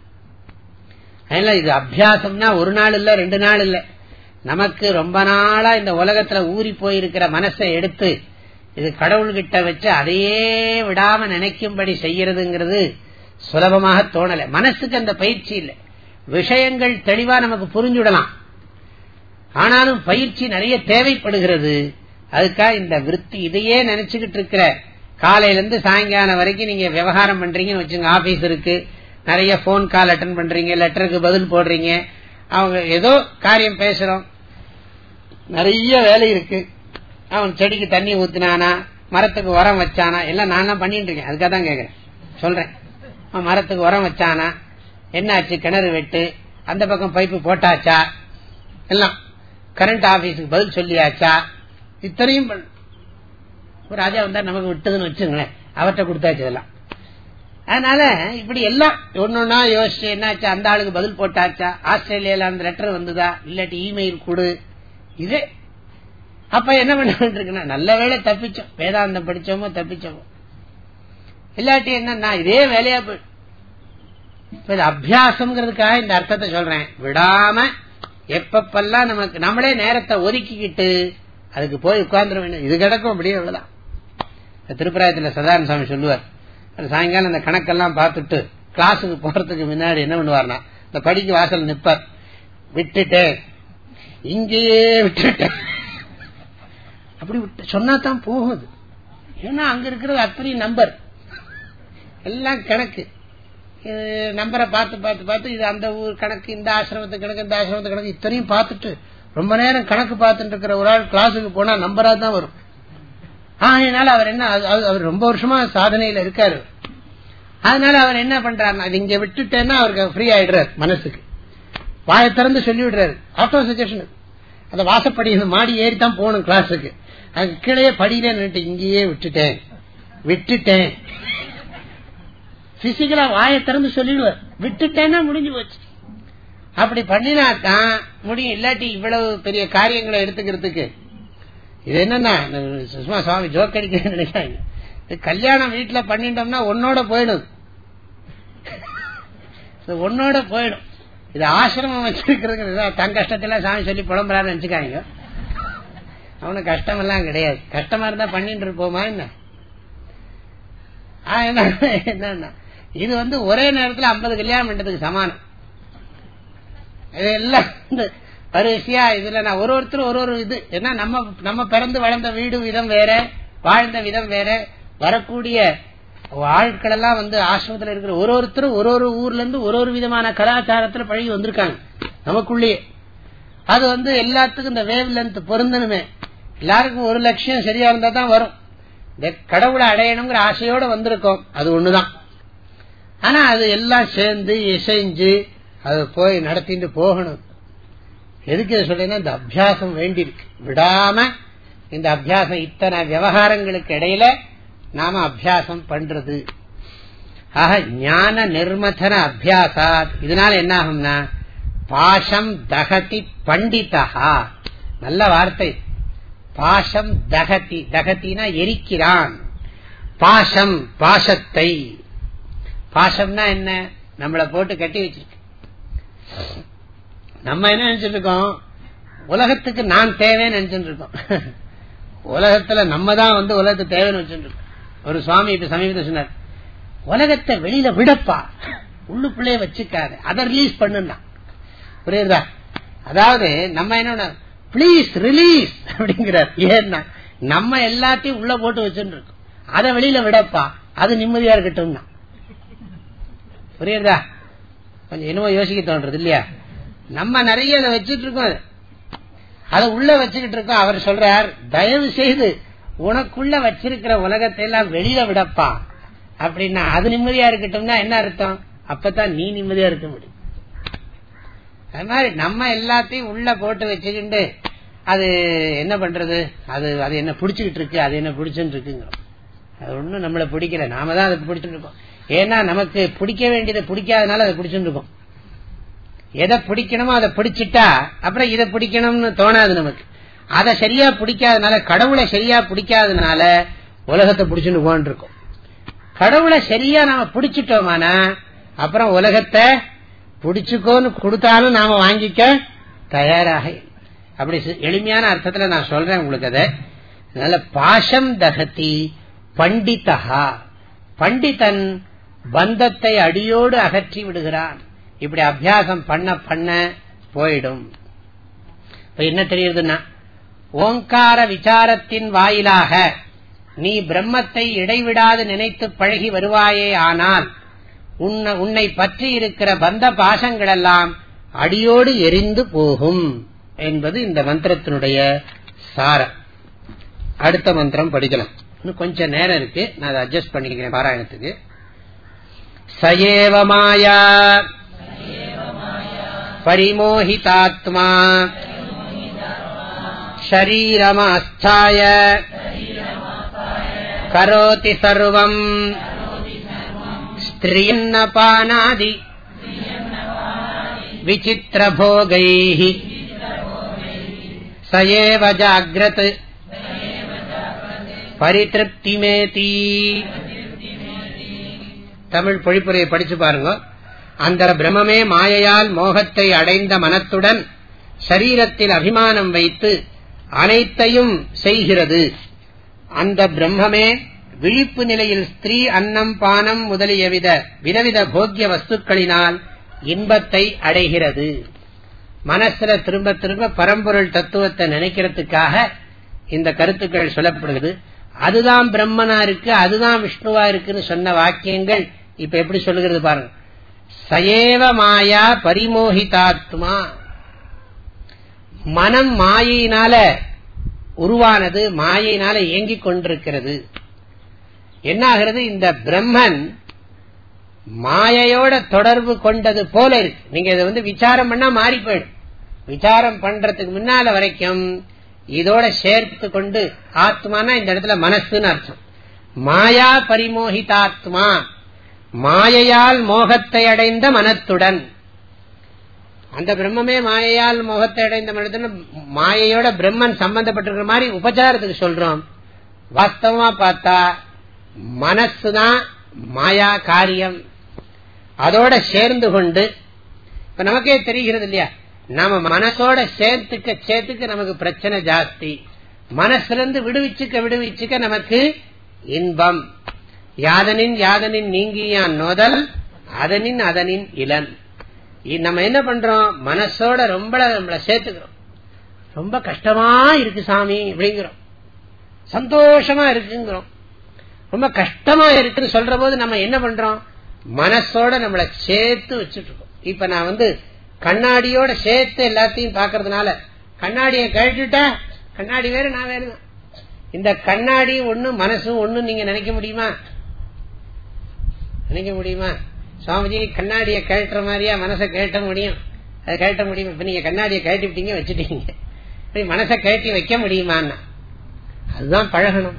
அதனால இது அபியாசம்னா ஒரு நாள் இல்ல, ரெண்டு நாள் இல்ல. நமக்கு ரொம்ப நாளா இந்த உலகத்துல ஊறி போயிருக்கிற மனசை எடுத்து இது கடவுள்கிட்ட வச்சு அதையே விடாம நினைக்கும்படி செய்யறதுங்கிறது சுலபமாக தோணல. மனசுக்கு அந்த பயிற்சி இல்லை. விஷயங்கள் தெளிவா நமக்கு புரிஞ்சுடலாம். ஆனாலும் பயிற்சி நிறைய தேவைப்படுகிறது. அதுக்காக இந்த விருத்தி இதையே நினைச்சுக்கிட்டு இருக்கிற காலையில இருந்து சாயங்காலம் வரைக்கும் நீங்க விவகாரம் பண்றீங்கன்னு வச்சுங்க. ஆபீஸ் இருக்கு, நிறைய போன் கால் அட்டன் பண்றீங்க, லெட்டருக்கு பதில் போடுறீங்க, அவங்க ஏதோ காரியம் பேசுறோம், நிறைய வேலை இருக்கு. அவன் செடிக்கு தண்ணி ஊத்தினானா, மரத்துக்கு உரம் வச்சானா, எல்லாம் நான் தான் பண்ணிட்டு இருக்கேன். அதுக்காக தான் கேக்குறேன், சொல்றேன். மரத்துக்கு உரம் வச்சானா, என்னாச்சு, கிணறு வெட்டு, அந்த பக்கம் பைப்பு போட்டாச்சா, எல்லாம் கரண்ட் ஆபீஸுக்கு பதில் சொல்லியாச்சா, இத்தனையும் ராஜா வந்தா நமக்கு விட்டதுன்னு வச்சுங்களேன், அவர்கிட்ட கொடுத்தாச்சு இதெல்லாம். அதனால இப்படி எல்லாம் ஒன்னொன்னா யோசிச்சு என்னாச்சா, அந்த ஆளுக்கு பதில் போட்டாச்சா, ஆஸ்திரேலியால அந்த லெட்டர் வந்ததா, இல்லாட்டி இமெயில் கொடு, இது. அப்ப என்ன பண்ண வேண்டியிருக்குன்னா, நல்ல வேலை தப்பிச்சோம், வேதாந்தம் படிச்சோமோ தப்பிச்சோமோ, இல்லாட்டி என்ன இதே வேலையா போய் அபியாசம்ங்கிறதுக்காக இந்த அர்த்தத்தை சொல்றேன். விடாம எப்பப்பெல்லாம் நமக்கு நம்மளே நேரத்தை ஒதுக்கிக்கிட்டு அதுக்கு போய் உட்கார்ந்துட வேண்டும். இது கிடக்கும் அப்படியே அவ்வளவுதான். திருப்பராயத்துல சதானந்த சுவாமி சொல்லுவார், சாயங்காலம் அந்த கணக்கெல்லாம் பார்த்துட்டு கிளாஸுக்கு போறதுக்கு முன்னாடி என்ன பண்ணுவார்னா, இந்த படிக்கு வாசல் நிப்பார், விட்டுட்டேன் இங்கேயே விட்டுட்டேன் அப்படி விட்டு சொன்னா தான் போகுது. ஏன்னா அங்க இருக்கிறது அத்தனை நம்பர், எல்லாம் கணக்கு, நம்பரை பார்த்து பார்த்து பார்த்து இது அந்த ஊர் கணக்கு, இந்த ஆசிரமத்து கணக்கு, இந்த ஆசிரமத்து கணக்கு, இத்தனையும் பார்த்துட்டு ரொம்ப நேரம் கணக்கு பார்த்துட்டு இருக்கிற ஒரு ஆள் கிளாஸுக்கு போனா நம்பரா தான் வரும். அதனால அவர் என்ன, அவர் ரொம்ப வருஷமா சாதனையில இருக்காரு. அதனால அவர் என்ன பண்றாருன்னா, அது இங்க விட்டுட்டேன்னா அவருக்கு ஃப்ரீ ஆயிடுறாரு, மனசுக்கு வாயை திறந்து சொல்லி விடுறாரு. ஆட்டோ சஜஷன், அந்த வாசப்படி மாடி ஏறி தான் போகணும் கிளாஸுக்கு, அதுக்கு கீழே படியில நின்றுட்டு இங்கேயே விட்டுட்டேன் விட்டுட்டேன் பிசிக்கலா வாயை திறந்து சொல்லிடுவார். விட்டுட்டேன்னா முடிஞ்சு போச்சு. அப்படி பண்ணினாத்தான் முடியும். இல்லாட்டி இவ்வளவு பெரிய காரியங்களை எடுத்துக்கிறதுக்கு இது என்னன்னா, சுஷ்மா சுவாமி ஜோக் அடிக்க நினைக்காங்க, கல்யாணம் வீட்டுல பண்ணிட்டோம்னா ஒன்னோட போயிடும், ஒன்னோட போயிடும். இது ஆசிரமம் வச்சிருக்கிறது தன் கஷ்டத்தெல்லாம் சாமி சொல்லி புலம்புறான்னு நினைச்சுக்காங்க. அவனுக்கு கஷ்டம் எல்லாம் கிடையாது. கஷ்டமா இருந்தா பண்ணிட்டு இருப்போமா என்ன? என்னன்னா இது வந்து ஒரே நேரத்தில் ஐம்பது கல்யாணம் பண்றதுக்கு சமானம். இதெல்லாம் வரிசையா இதுல நான் ஒரு ஒருத்தர் ஒரு ஒரு இது ஏன்னா நம்ம நம்ம பிறந்து வளர்ந்த வீடு விதம் வேற, வாழ்ந்த விதம் வேற, வரக்கூடிய ஆட்கள் எல்லாம் வந்து ஆசிரமத்தில் இருக்கிற ஒரு ஒருத்தரும் ஒரு ஒரு ஊர்ல இருந்து ஒரு ஒரு விதமான கலாச்சாரத்துல பழகி வந்திருக்காங்க நமக்குள்ளேயே. அது வந்து எல்லாத்துக்கும் இந்த வேவ் லென்த் பொருந்தணுமே. எல்லாருக்கும் ஒரு லட்சியம் சரியா இருந்தா தான் வரும். இந்த கடவுளை அடையணுங்கிற ஆசையோட வந்திருக்கோம், அது ஒண்ணுதான். ஆனா அது எல்லாம் சேர்ந்து இசைஞ்சு அது போய் நடத்திட்டு போகணும். எதுக்கு சொல்றேன்னா, இந்த அபியாசம் வேண்டியிருக்கு. விடாம இந்த அபியாசம், இத்தனை விவகாரங்களுக்கு இடையில நாம அபியாசம் பண்றது. ஆக ஞான நிர்மதன அபியாசா. இதனால என்ன ஆகும்னா, பாசம் தகதி பண்டிதா. நல்ல வார்த்தை. பாசம் தகதி, தகத்தினா எரிக்கிறான். பாசம், பாசத்தை. பாசம்னா என்ன? நம்மளை போட்டு கட்டி வச்சிருக்கு. நம்ம என்ன நினைச்சிட்டு இருக்கோம், உலகத்துக்கு நான் தேவைன்னு நினைச்சுட்டு இருக்கோம். உலகத்துல நம்ம தான் வந்து உலகத்துக்கு தேவைன்னு வச்சுட்டு இருக்கோம். ஒரு சுவாமி இப்ப சமீபத்தில் சொன்னார், உலகத்தை வெளியில விடப்பா, உள்ளுக்குள்ளே வச்சுக்காத, அதை ரிலீஸ் பண்ணுனா. புரியுதா? அதாவது நம்ம என்ன பிளீஸ் ரிலீஸ் அப்படிங்கிறார். ஏன்னா நம்ம எல்லாத்தையும் உள்ள போட்டு வச்சுட்டு இருக்கோம், அதை வெளியில விடப்பா, அது நிம்மதியா இருக்கட்டும். புரியுதா? கொஞ்சம் என்னவோ யோசிக்க தோன்றது இல்லையா? நம்ம நிறைய அதை வச்சுட்டு இருக்கோம், அதை உள்ள வச்சுக்கிட்டு இருக்கோம். அவர் சொல்றார், தயவு செய்து உனக்குள்ள வச்சிருக்கிற உலகத்தை எல்லாம் வெளியில விடப்பா அப்படின்னா அது நிம்மதியா இருக்கட்டும்னா என்ன அர்த்தம்? அப்பதான் நீ நிம்மதியா இருக்க முடியும். அது மாதிரி நம்ம எல்லாத்தையும் உள்ள போட்டு வச்சுக்கிட்டு அது என்ன பண்றது, அது அது என்ன பிடிச்சுக்கிட்டு இருக்கு, அது என்ன பிடிச்சுட்டு இருக்குங்கிறோம். அது ஒண்ணும் நம்மளை பிடிக்கல, நாம தான் அதுக்கு பிடிச்சிட்டு இருக்கோம். ஏன்னா நமக்கு பிடிக்க வேண்டியதை பிடிக்காதனால அதை பிடிச்சுட்டு இருக்கோம். எதை பிடிக்கணுமோ அதை பிடிச்சிட்டா அப்புறம் இதை பிடிக்கணும்னு தோணாது நமக்கு. அதை சரியா பிடிக்காதனால, கடவுளை சரியா பிடிக்காதனால உலகத்தை பிடிச்சுட்டு போன்னு இருக்கோம். கடவுளை சரியா நாம பிடிச்சிட்டோமானா அப்புறம் உலகத்தை பிடிச்சுக்கோன்னு கொடுத்தாலும் நாம வாங்கிக்க தயாராக. அப்படி எளிமையான அர்த்தத்துல நான் சொல்றேன் உங்களுக்கு அதை. அதனால பாசம் தகதி பண்டிதா. பண்டிதன் பந்தத்தை அடியோடு அகற்றி விடுகிறான். இப்படி அபியாசம் பண்ண பண்ண போயிடும். இப்ப என்ன தெரியுதுன்னா, ஓங்கார விசாரத்தின் வாயிலாக நீ பிரம்மத்தை இடைவிடாது நினைத்து பழகி வருவாயே, ஆனால் உன்னை பற்றி இருக்கிற பந்த பாசங்கள் எல்லாம் அடியோடு எரிந்து போகும் என்பது இந்த மந்திரத்தினுடைய சாரம். அடுத்த மந்திரம் படிக்கலாம். இன்னும் கொஞ்சம் நேரம் இருக்கு, நான் அதை அட்ஜஸ்ட் பண்ணிக்கிறேன் பாராயணத்துக்கு. சயேவ மாயா பரிமோஹிதாத்மா ஷரீரமாஸ்தாய கரோதி சர்வம் ஸ்த்ரியன்னபானாதி விசித்ரபோகைः சயேவ ஜாக்ரத் பரித்ருப்திமேதி. தமிழ் பொழிப்புரையை படிச்சு பாருங்க. அந்த பிரம்மமே மாயையால் மோகத்தை அடைந்த மனத்துடன் சரீரத்தில் அபிமானம் வைத்து அனைத்தையும் செய்கிறது. அந்த பிரம்மமே விழிப்பு நிலையில் ஸ்திரீ அன்னம் பானம் முதலிய வித விதவித போக்கிய வஸ்துக்களினால் இன்பத்தை அடைகிறது. மனசுல திரும்ப திரும்ப பரம்பொருள் தத்துவத்தை நினைக்கிறதுக்காக இந்த கருத்துக்கள் சொல்லப்படுகிறது. அதுதான் பிரம்மனா இருக்கு, அதுதான் விஷ்ணுவா இருக்குன்னு சொன்ன வாக்கியங்கள் இப்ப எப்படி சொல்லுகிறது பாருங்க. சயேவ மாயா பரிமோஹிதாத்மா, மனம் மாயினால உருவானது, மாயினால இயங்கிக் கொண்டிருக்கிறது. என்ன ஆகிறது, இந்த பிரம்மன் மாயையோட தொடர்பு கொண்டது போல இருக்கு. நீங்க இதை வந்து விசாரம் பண்ணா மாறி போயிடும். விசாரம் பண்றதுக்கு முன்னால வரைக்கும் இதோட சேர்த்து கொண்டு, ஆத்மானா இந்த இடத்துல மனசுன்னு அர்த்தம். மாயா பரிமோஹிதாத்மா, மாயையால் மோகத்தை அடைந்த மனத்துடன். அந்த பிரம்மமே மாயையால் மோகத்தை அடைந்த மனத்துடன் மாயையோட பிரம்மன் சம்பந்தப்பட்டிருக்கிற மாதிரி உபச்சாரத்துக்கு சொல்றோம். வாஸ்தவமா பார்த்தா மனசுதான் மாயா காரியம். அதோட சேர்ந்து கொண்டு இப்ப நமக்கே தெரிகிறது இல்லையா, நம்ம மனசோட சேர்த்துக்க சேர்த்துக்க நமக்கு பிரச்சனை ஜாஸ்தி. மனசுல இருந்து விடுவிச்சுக்க விடுவிச்சுக்க நமக்கு இன்பம். யாதனின் யாதனின் நீங்கியான் நோதல் அதனின் அதனின் இளன். நம்ம என்ன பண்றோம், மனசோட ரொம்ப நம்மள சேர்த்துக்கிறோம். ரொம்ப கஷ்டமா இருக்கு சாமி அப்படிங்கிறோம், சந்தோஷமா இருக்குங்கிறோம். ரொம்ப கஷ்டமா இருக்குன்னு சொல்ற போது நம்ம என்ன பண்றோம், மனசோட நம்மள சேர்த்து வச்சுட்டு இருக்கோம். இப்ப நான் வந்து கண்ணாடியோட சேர்த்து எல்லாத்தையும் பாக்குறதுனால கண்ணாடியை கழட்டுட்டா கண்ணாடி வேற நான் வேறு. இந்த கண்ணாடி ஒண்ணு மனசும் ஒண்ணு நீங்க நினைக்க முடியுமா? நினைக்க முடியுமா? சுவாமிஜி கண்ணாடியை கழட்டுற மாதிரியா மனசை கழட்ட முடியும்? அதை கழட்ட முடியும். இப்ப நீங்க கண்ணாடியை கழட்டி விட்டீங்க, வச்சுட்டீங்க, மனசை கழட்டி வைக்க முடியுமான்னா அதுதான் பழகணும்.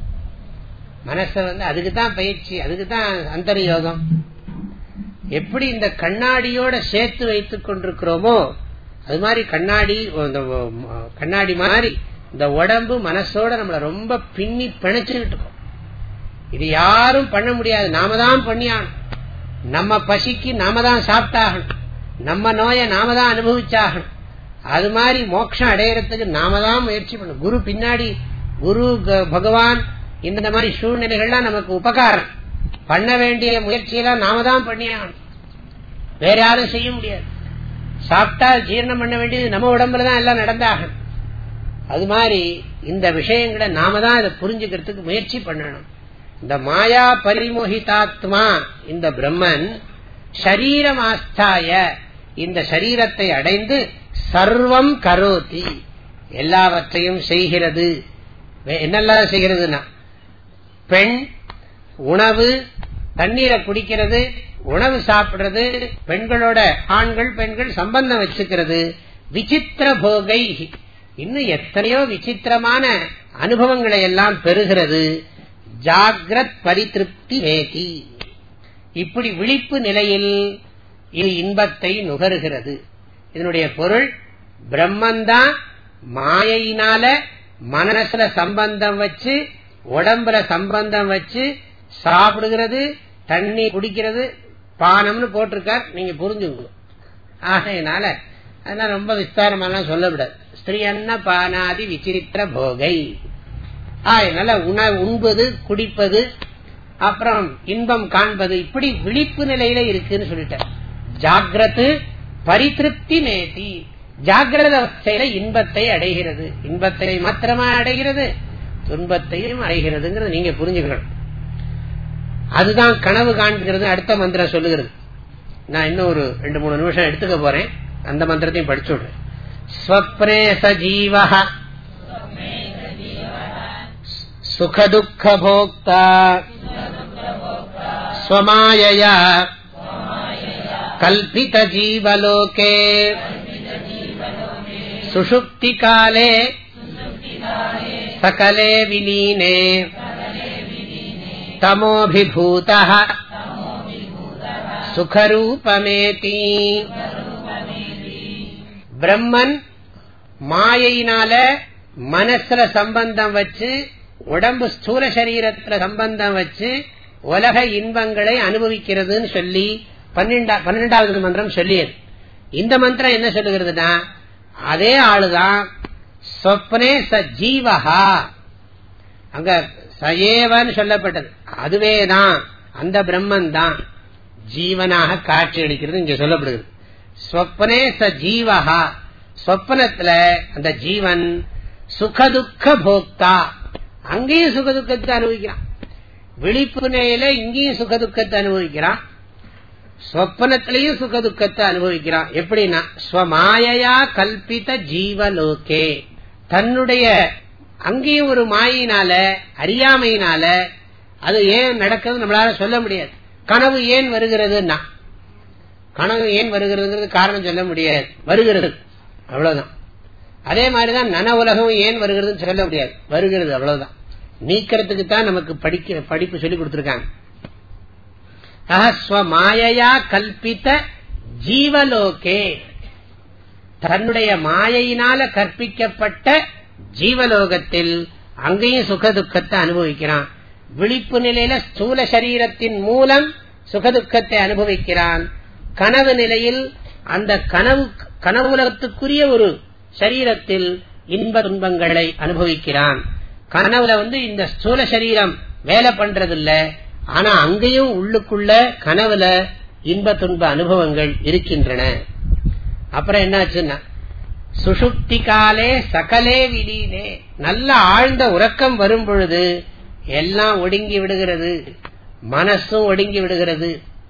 மனசை வந்து அதுக்குதான் பயிற்சி, அதுக்குதான் அந்தர்யோகம். எப்படி இந்த கண்ணாடியோட சேர்த்து வைத்துக் கொண்டிருக்கிறோமோ அது மாதிரி கண்ணாடி கண்ணாடி மாதிரி இந்த உடம்பு மனசோட நம்மள ரொம்ப பின்னி பிணைச்சுக்கிட்டு இருக்கோம். இது யாரும் பண்ண முடியாது, நாம தான் பண்ணியாகணும். நம்ம பசிக்கு நாம தான் சாப்பிட்டாகணும், நம்ம நோயை நாம தான் அனுபவிச்சாகணும். அது மாதிரி மோட்சம் அடையறதுக்கு நாம தான் முயற்சி பண்ணணும். குரு பின்னாடி, குரு பகவான் இந்த மாதிரி சூழ்நிலைகள்லாம் நமக்கு உபகாரம். பண்ண வேண்டிய முயற்சியெல்லாம் நாம தான் பண்ணியாகணும், வேற யாரும் செய்ய முடியாது. சாப்பிட்டா ஜீரணம் பண்ண வேண்டியது நம்ம உடம்புலதான் எல்லாம் நடந்தாகணும். அது மாதிரி இந்த விஷயங்களை நாம தான் இதை புரிஞ்சுக்கிறதுக்கு முயற்சி பண்ணணும். இந்த மாயா பரிமோகிதாத்மா இந்த பிரம்மன் ஷரீரம் ஆஸ்தாய இந்த சரீரத்தை அடைந்து சர்வம் கரோதி எல்லாவற்றையும் செய்கிறது. என்னெல்லாம் செய்கிறதுனா, பெண் உணவு, தண்ணீரை குடிக்கிறது, உணவு சாப்பிடுறது, பெண்களோட ஆண்கள் பெண்கள் சம்பந்தம் வச்சுக்கிறது, விசித்திர போகை, இன்னும் எத்தனையோ விசித்திரமான அனுபவங்களை எல்லாம் பெறுகிறது. ஜாகிரத் பரிதிருப்தி மேகி, இப்படி விழிப்பு நிலையில் இது இன்பத்தை நுகருகிறது. இதனுடைய பொருள், பிரம்மந்தான் மாயையினால மனசுல சம்பந்தம் வச்சு உடம்புல சம்பந்தம் வச்சு சாப்பிடுகிறது, தண்ணி குடிக்கிறது, பானம்னு போட்டிருக்கார், நீங்க புரிஞ்சுங்க. ஆகையினால அதெல்லாம் ரொம்ப விஸ்தாரமெல்லாம் சொல்லக்கூடாது. ஸ்திரீ அன்ன பானாதி விசித்திர போகை. அதனால உணவு உண்பது, குடிப்பது, அப்புறம் இன்பம் காண்பது, இப்படி விழிப்பு நிலையில இருக்குன்னு சொல்லிட்டார். ஜாகிரத் பரிதிருப்தி நேதி, ஜாகிரத அவஸ்தையில இன்பத்தை அடைகிறது. இன்பத்தை மாத்திரமா அடைகிறது, துன்பத்தையும் அடைகிறதுங்கிறது நீங்க புரிஞ்சுக்கணும். அதுதான் கனவு காண்கிறது. அடுத்த மந்திரம் சொல்லுகிறது. நான் இன்னும் ஒரு ரெண்டு மூணு நிமிஷம் எடுத்துக்க போறேன், அந்த மந்திரத்தையும் படிச்சு விடுறேன். ஸ்வப்னே சஜீவஹ சுகதுக்க போக்தா ஸ்வமாயயா கல்பித ஜீவலோகே சுஷுப்தி காலே சகலே விலீனே தமோபிபூதஹ சுகரூபமேதி. பிரம்மன் மாயையினால மனசுல சம்பந்தம் வச்சு, உடம்பு ஸ்தூல சரீரத்துல சம்பந்தம் வச்சு உலக இன்பங்களை அனுபவிக்கிறதுன்னு சொல்லி பன்னெண்டாவது மந்திரம் சொல்லியது. இந்த மந்திரம் என்ன சொல்லுகிறதுனா, அதே ஆளுதான் சொப்னே சஜீவஹா, அங்க சயேவன்னு சொல்லப்பட்டது, அதுவேதான், அந்த பிரம்மன் தான் ஜீவனாக காட்சி அளிக்கிறது இங்க சொல்லப்படுகிறது. ஸ்வப்னே சஜீவஹா, சொப்பனத்துல அந்த ஜீவன் சுகதுக்க போக்தா, அங்கேயும் சுகதுக்கத்தை அனுபவிக்கிறான். விழிப்பு நிலையில இங்கேயும் சுகதுக்கத்தை அனுபவிக்கிறான், சொப்பனத்திலையும் சுகதுக்கத்தை அனுபவிக்கிறான். எப்படின்னா, ஸ்வமாயையா கல்பித ஜீவலோகே, தன்னுடைய அங்கேயும் ஒரு மாயினால அறியாமையினால அது ஏன் நடக்குது நம்மளால சொல்ல முடியாது. கனவு ஏன் வருகிறதுன்னா, கனவு ஏன் வருகிறதுங்கிறது காரணம் சொல்ல முடியாது, வருகிறது அவ்வளவுதான். அதே மாதிரிதான் நன உலகம் ஏன் வருகிறதுன்னு சொல்ல முடியாது, வருகிறது அவ்வளவுதான். நீக்கிறதுக்கு தான் நமக்கு படிக்க படிப்பு சொல்லி கொடுத்திருக்காங்க. ஸ்வமாயையா கல்பித்த ஜீவலோகே, தன்னுடைய மாயையினால கற்பிக்கப்பட்ட ஜீவலோகத்தில் அங்கேயும் சுகதுக்கத்தை அனுபவிக்கிறான். விழிப்பு நிலையில ஸ்தூல சரீரத்தின் மூலம் சுகதுக்கத்தை அனுபவிக்கிறான். கனவு நிலையில் அந்த கனவு கனவுலகத்துக்குரிய ஒரு சரீரத்தில் இன்ப துன்பங்களை அனுபவிக்கிறான். கனவுல வந்து இந்த ஸ்தூல சரீரம் வேலை பண்றது இல்ல, ஆனா அங்கேயும் உள்ளுக்குள்ள கனவுல இன்ப துன்ப அனுபவங்கள் இருக்கின்றன. அப்புறம் என்னாச்சுன்னா, சுஷுப்தி காலே சகலே விலீனே, நல்ல ஆழ்ந்த உறக்கம் வரும் பொழுது எல்லாம் ஒடுங்கி விடுகிறது, மனசும் ஒடுங்கி விடுகிறது.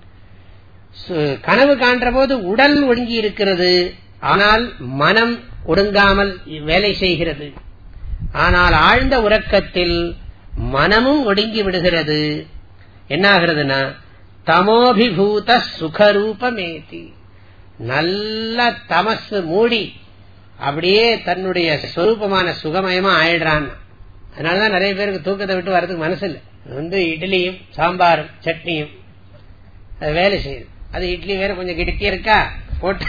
கனவு காண்ற போது உடல் ஒடுங்கி இருக்கிறது, ஆனால் மனம் ஒடுங்காமல் வேலை செய்கிறது. ஆனால் ஆழ்ந்த உறக்கத்தில் மனமும் ஒடுங்கி விடுகிறது. என்ன ஆகிறதுனா, தமோபிபூத சுகரூபமேதி, நல்ல தமசு மூடி அப்படியே தன்னுடைய சொரூபமான சுகமயமா ஆயிடுறான். அதனாலதான் நிறைய பேருக்கு தூக்கத்தை விட்டு வரதுக்கு மனசு இல்லை. வந்து இட்லியும் சாம்பாரும் சட்னியும் அது வேலை செய்யுது. அது இட்லி வேற கொஞ்சம் கிட்டே இருக்கா போட்டு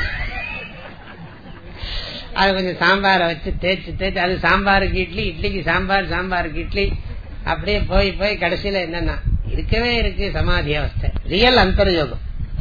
அது கொஞ்சம் சாம்பாரை வச்சு தேய்ச்சி தேய்ச்சி, அது சாம்பாருக்கு இட்லி, இட்லிக்கு சாம்பார், சாம்பாருக்கு இட்லி, அப்படியே போய் போய் கடைசியில என்னன்னா இருக்கவே இருக்கு சமாதி அவஸ்தை. ரியல் அந்தர்யோகம்.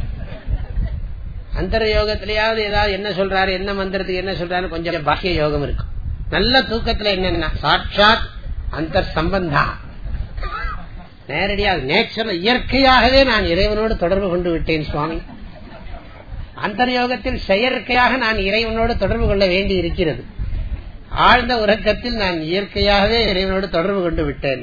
அந்தர்யோகத்திலேயாவது ஏதாவது என்ன சொல்றாரு, என்ன மந்திரத்துக்கு என்ன சொல்றாரு, கொஞ்சம் பாக்கிய யோகம் இருக்கும். நல்ல தூக்கத்துல என்னன்னா சாட்சாத் அந்த சம்பந்தா, நேரடியாக நேச்சுரல் இயற்கையாகவே நான் இறைவனோடு தொடர்பு கொண்டு விட்டேன் சுவாமி. அந்தர்யோகத்தில் செயற்கையாக நான் இறைவனோடு தொடர்பு கொள்ள வேண்டி இருக்கிறது. ஆழ்ந்த உறக்கத்தில் நான் இயற்கையாகவே இறைவனோடு தொடர்பு கொண்டு விட்டேன்.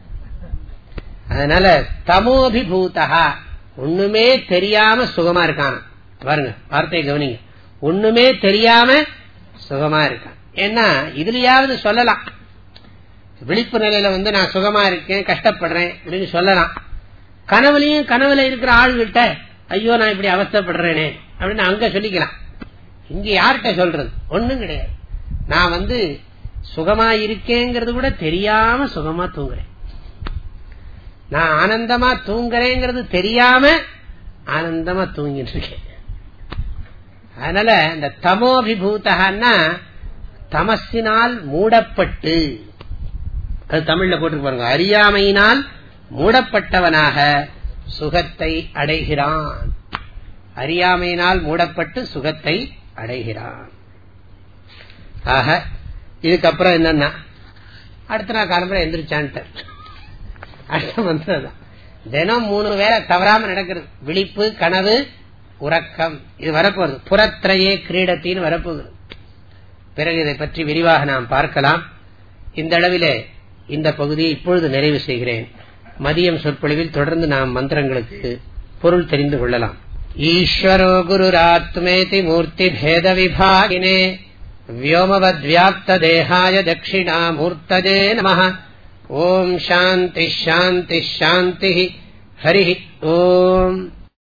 அதனால தமோபிபூதா, ஒண்ணுமே தெரியாம சுகமா இருக்கான். பாருங்க வார்த்தையை கவனிங்க, ஒண்ணுமே தெரியாம சுகமா இருக்கான். ஏன்னா இதுலயாவது சொல்லலாம், விழிப்பு நிலையில வந்து நான் சுகமா இருக்கேன் கஷ்டப்படுறேன் அப்படின்னு சொல்லலாம். கனவுலையும் கனவுல இருக்கிற ஆள்கிட்ட ஐயோ நான் இப்படி அவஸ்தைப்படுறேனே அப்படின்னு அங்க சொல்லிக்கலாம். இங்க யார்கிட்ட சொல்றது, ஒண்ணும் கிடையாது. நான் வந்து சுகமா இருக்கேங்கிறது கூட தெரியாம சுகமா தூங்குறேன், நான் ஆனந்தமா தூங்குறேங்கிறது தெரியாம ஆனந்தமா தூங்கிட்டு இருக்கேன். அதனால இந்த தமோபிபூதன்னா தமசினால் மூடப்பட்டு, அது தமிழ்ல போட்டு பாருங்க, அறியாமையினால் மூடப்பட்டவனாக சுகத்தை அடைகிறான். அறியாமையினால் மூடப்பட்டு சுகத்தை அடைகிறான். ஆக இதுக்கப்புறம் என்னன்னா, அடுத்த நாள் காலம்பரை எந்திரிச்சான்ட்டு அடுத்த மந்திரம் தான். தினம் மூணு வேளை தவறாம நடக்கிறது, விழிப்பு கனவு உறக்கம். இது வரப்போகுது. புறத்திரையே கிரீடத்தின்னு வரப்போகுது. பிறகு இதை பற்றி விரிவாக நாம் பார்க்கலாம். இந்த அளவிலே இந்த பகுதியை இப்பொழுது நிறைவு செய்கிறேன். மதியம் சொற்பொழிவில் தொடர்ந்து நாம் மந்திரங்களுக்கு பொருள் தெரிந்து கொள்ளலாம். ஈஸ்வரோ குருராத்மேதி மூர்த்தி பேத விபாகினே வ்யோமவத் வியாப்த தேகாய தட்சிணாமூர்த்தஜே நமஹ. ஓம் சாந்தி ஷாந்தி ஷாந்தி. ஹரி ஓம்.